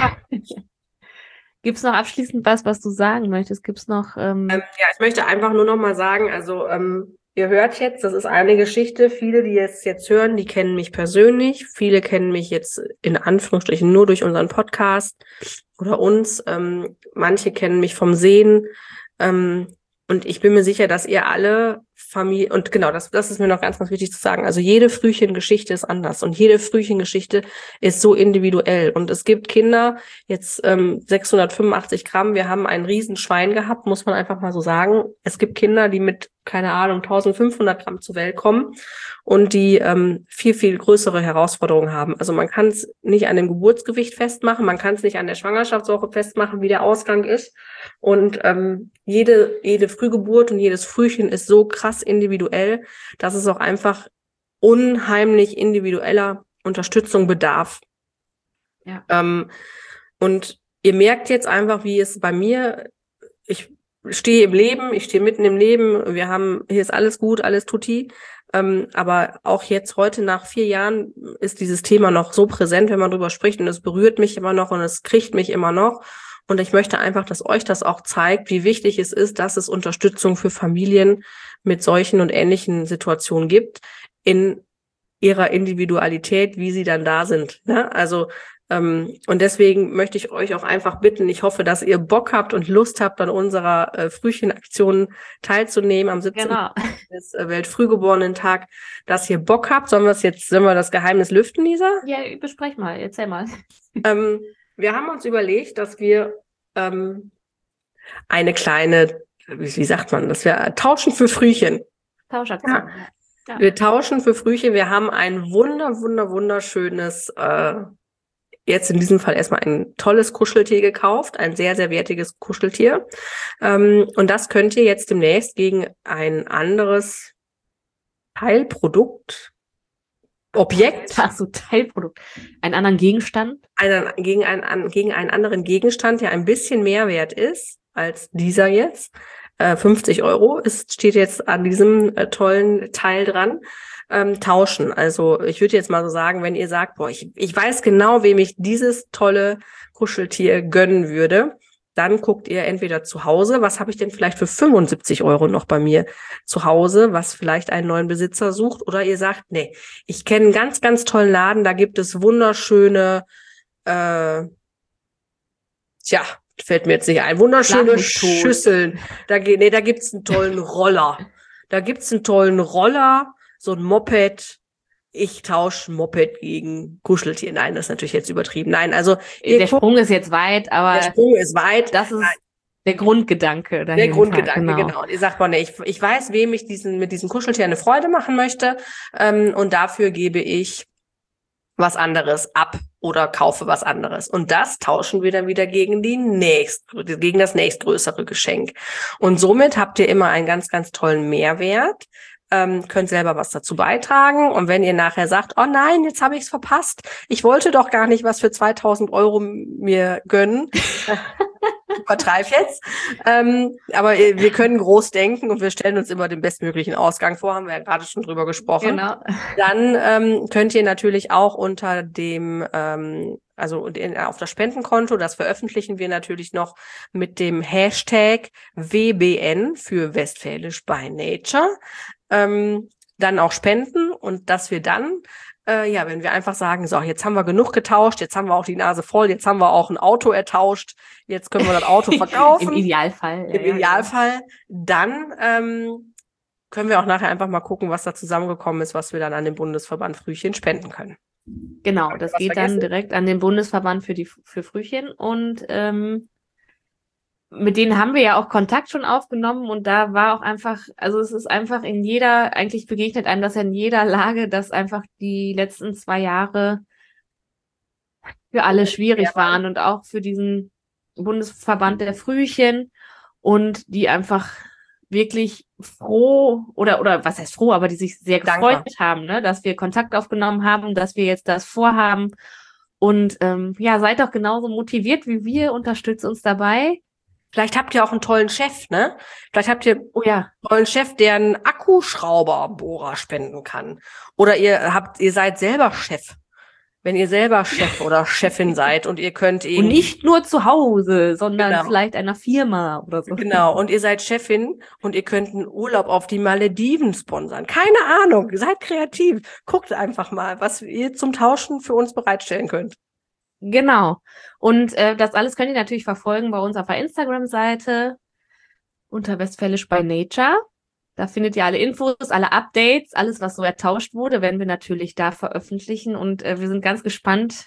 Gibt's noch abschließend was du sagen möchtest? Gibt's noch,
Ja, ich möchte einfach nur noch mal sagen, also ihr hört jetzt, das ist eine Geschichte. Viele, die es jetzt hören, die kennen mich persönlich. Viele kennen mich jetzt in Anführungsstrichen nur durch unseren Podcast oder uns. Manche kennen mich vom Sehen. Und ich bin mir sicher, dass ihr alle Familie, und genau, das ist mir noch ganz, ganz wichtig zu sagen. Also jede Frühchengeschichte ist anders und jede Frühchengeschichte ist so individuell. Und es gibt Kinder, jetzt 685 Gramm, wir haben ein Riesenschwein gehabt, muss man einfach mal so sagen. Es gibt Kinder, die mit, keine Ahnung, 1500 Gramm zur Welt kommen und die viel, viel größere Herausforderungen haben. Also man kann es nicht an dem Geburtsgewicht festmachen, man kann es nicht an der Schwangerschaftswoche festmachen, wie der Ausgang ist. Und jede Frühgeburt und jedes Frühchen ist so krass individuell, dass es auch einfach unheimlich individueller Unterstützung bedarf.
Ja.
Und ihr merkt jetzt einfach, wie es bei mir, ich stehe im Leben, ich stehe mitten im Leben, hier ist alles gut, alles tutti. Aber auch jetzt heute nach 4 Jahren ist dieses Thema noch so präsent, wenn man drüber spricht, und es berührt mich immer noch und es kriegt mich immer noch. Und ich möchte einfach, dass euch das auch zeigt, wie wichtig es ist, dass es Unterstützung für Familien mit solchen und ähnlichen Situationen gibt, in ihrer Individualität, wie sie dann da sind. Ne? Also, und deswegen möchte ich euch auch einfach bitten, ich hoffe, dass ihr Bock habt und Lust habt, an unserer Frühchenaktion teilzunehmen am 17.
Genau.
des Weltfrühgeborenen-Tag, dass ihr Bock habt. Sollen wir das Geheimnis lüften, Lisa?
Ja, besprech mal, erzähl mal.
Wir haben uns überlegt, dass wir eine kleine, wie sagt man, dass wir tauschen für Frühchen.
Tauschaktion.
Ja. Wir tauschen für Frühchen. Wir haben ein wunderschönes, jetzt in diesem Fall erstmal ein tolles Kuscheltier gekauft, ein sehr, sehr wertiges Kuscheltier. Und das könnt ihr jetzt demnächst gegen ein anderes Teilprodukt, Objekt.
Ach so, Teilprodukt. Einen anderen Gegenstand?
Gegen einen anderen Gegenstand, der ein bisschen mehr wert ist als dieser jetzt. 50 € steht jetzt an diesem tollen Teil dran. Tauschen. Also ich würde jetzt mal so sagen, wenn ihr sagt, boah, ich weiß genau, wem ich dieses tolle Kuscheltier gönnen würde, dann guckt ihr entweder zu Hause, was habe ich denn vielleicht für 75 € noch bei mir zu Hause, was vielleicht einen neuen Besitzer sucht, oder ihr sagt, nee, ich kenne einen ganz, ganz tollen Laden, da gibt es wunderschöne, fällt mir jetzt nicht ein, wunderschöne Schüsseln, da gibt's einen tollen Roller, so ein Moped. Ich tausche Moped gegen Kuscheltier. Nein, das ist natürlich jetzt übertrieben. Nein, also
der Sprung ist jetzt weit, aber
der Sprung ist weit.
Das ist der Grundgedanke dahinter.
Der Grundgedanke, genau. Und ihr sagt, ich weiß, wem ich mit diesem Kuscheltier eine Freude machen möchte, und dafür gebe ich was anderes ab oder kaufe was anderes. Und das tauschen wir dann wieder gegen das nächstgrößere Geschenk. Und somit habt ihr immer einen ganz, ganz tollen Mehrwert. Könnt selber was dazu beitragen. Und wenn ihr nachher sagt, oh nein, jetzt habe ich es verpasst, ich wollte doch gar nicht was für 2.000 € mir gönnen, übertreib jetzt, aber wir können groß denken und wir stellen uns immer den bestmöglichen Ausgang vor, haben wir ja gerade schon drüber gesprochen.
Genau.
Dann könnt ihr natürlich auch unter dem auf das Spendenkonto, das veröffentlichen wir natürlich noch mit dem Hashtag WBN für Westfälisch by Nature, dann auch spenden, und dass wir dann, wenn wir einfach sagen, so, jetzt haben wir genug getauscht, jetzt haben wir auch die Nase voll, jetzt haben wir auch ein Auto ertauscht, jetzt können wir das Auto verkaufen.
Im Idealfall.
Dann können wir auch nachher einfach mal gucken, was da zusammengekommen ist, was wir dann an den Bundesverband Frühchen spenden können.
Genau, das geht dann direkt an den Bundesverband für Frühchen, und mit denen haben wir ja auch Kontakt schon aufgenommen, und da war auch einfach, also es ist einfach eigentlich begegnet einem das ja in jeder Lage, dass einfach die letzten 2 Jahre für alle schwierig waren, und auch für diesen Bundesverband der Frühchen, und die einfach wirklich froh oder was heißt froh, aber die sich sehr gefreut haben, ne, dass wir Kontakt aufgenommen haben, dass wir jetzt das vorhaben, und seid doch genauso motiviert wie wir, unterstützt uns dabei.
Vielleicht habt ihr auch einen tollen Chef, ne? Vielleicht habt ihr
einen
tollen Chef, der einen Akkuschrauberbohrer spenden kann. Oder ihr seid selber Chef. wenn ihr selber Chef oder Chefin seid und ihr könnt
Und
irgendwie,
nicht nur zu Hause, sondern
genau,
vielleicht einer Firma oder so.
genau, und ihr seid Chefin und ihr könnt einen Urlaub auf die Malediven sponsern. Keine Ahnung, seid kreativ. Guckt einfach mal, was ihr zum Tauschen für uns bereitstellen könnt.
Genau. Und das alles könnt ihr natürlich verfolgen bei uns auf der Instagram-Seite unter Westfälisch by Nature. Da findet ihr alle Infos, alle Updates, alles, was so ertauscht wurde, werden wir natürlich da veröffentlichen. Und wir sind ganz gespannt,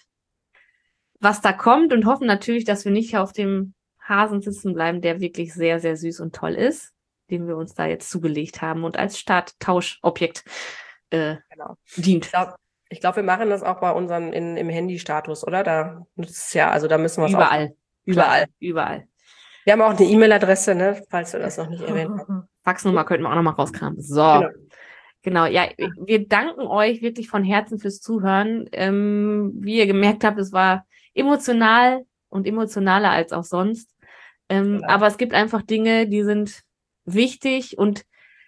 was da kommt und hoffen natürlich, dass wir nicht auf dem Hasen sitzen bleiben, der wirklich sehr, sehr süß und toll ist, den wir uns da jetzt zugelegt haben und als Starttauschobjekt
Genau.
dient.
Ich glaube, wir machen das auch bei unseren im Handy-Status, oder? Da nutzt es ja, also da müssen wir es auch.
Überall.
Wir haben auch eine E-Mail-Adresse, ne, falls du das noch nicht erwähnt hast.
Faxnummer könnten wir auch nochmal rauskramen. So. Genau. Ja, wir danken euch wirklich von Herzen fürs Zuhören. Wie ihr gemerkt habt, es war emotional und emotionaler als auch sonst.
Genau.
Aber es gibt einfach Dinge, die sind wichtig und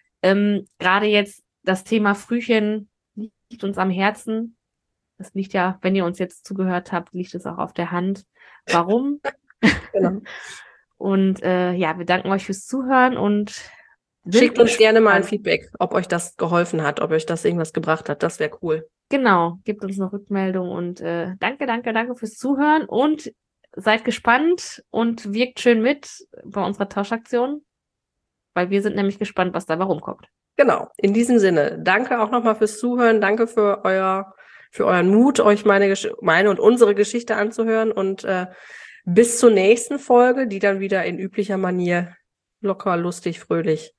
gerade jetzt das Thema Frühchen liegt uns am Herzen. Das liegt ja, wenn ihr uns jetzt zugehört habt, liegt es auch auf der Hand. Warum?
Genau.
Und ja, wir danken euch fürs Zuhören und
Schickt uns gerne mal ein Feedback, ob euch das geholfen hat, ob euch das irgendwas gebracht hat. Das wäre cool.
Genau, gebt uns eine Rückmeldung und danke fürs Zuhören und seid gespannt und wirkt schön mit bei unserer Tauschaktion, weil wir sind nämlich gespannt, was dabei rumkommt.
Genau, in diesem Sinne, danke auch nochmal fürs Zuhören, danke für euren Mut, euch meine und unsere Geschichte anzuhören und bis zur nächsten Folge, die dann wieder in üblicher Manier locker, lustig, fröhlich,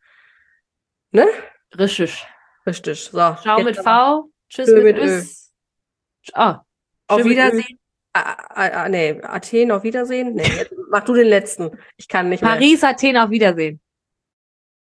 ne?
Richtig.
So.
Ciao mit V, tschüss
Tschö
mit
mit Ö.
Ös. Ah,
Auf
tschö mit Ö.
Wiedersehen. Nee, Athen, auf Wiedersehen. Nee, jetzt mach du den letzten. Ich kann nicht mehr.
Paris, Athen, auf Wiedersehen.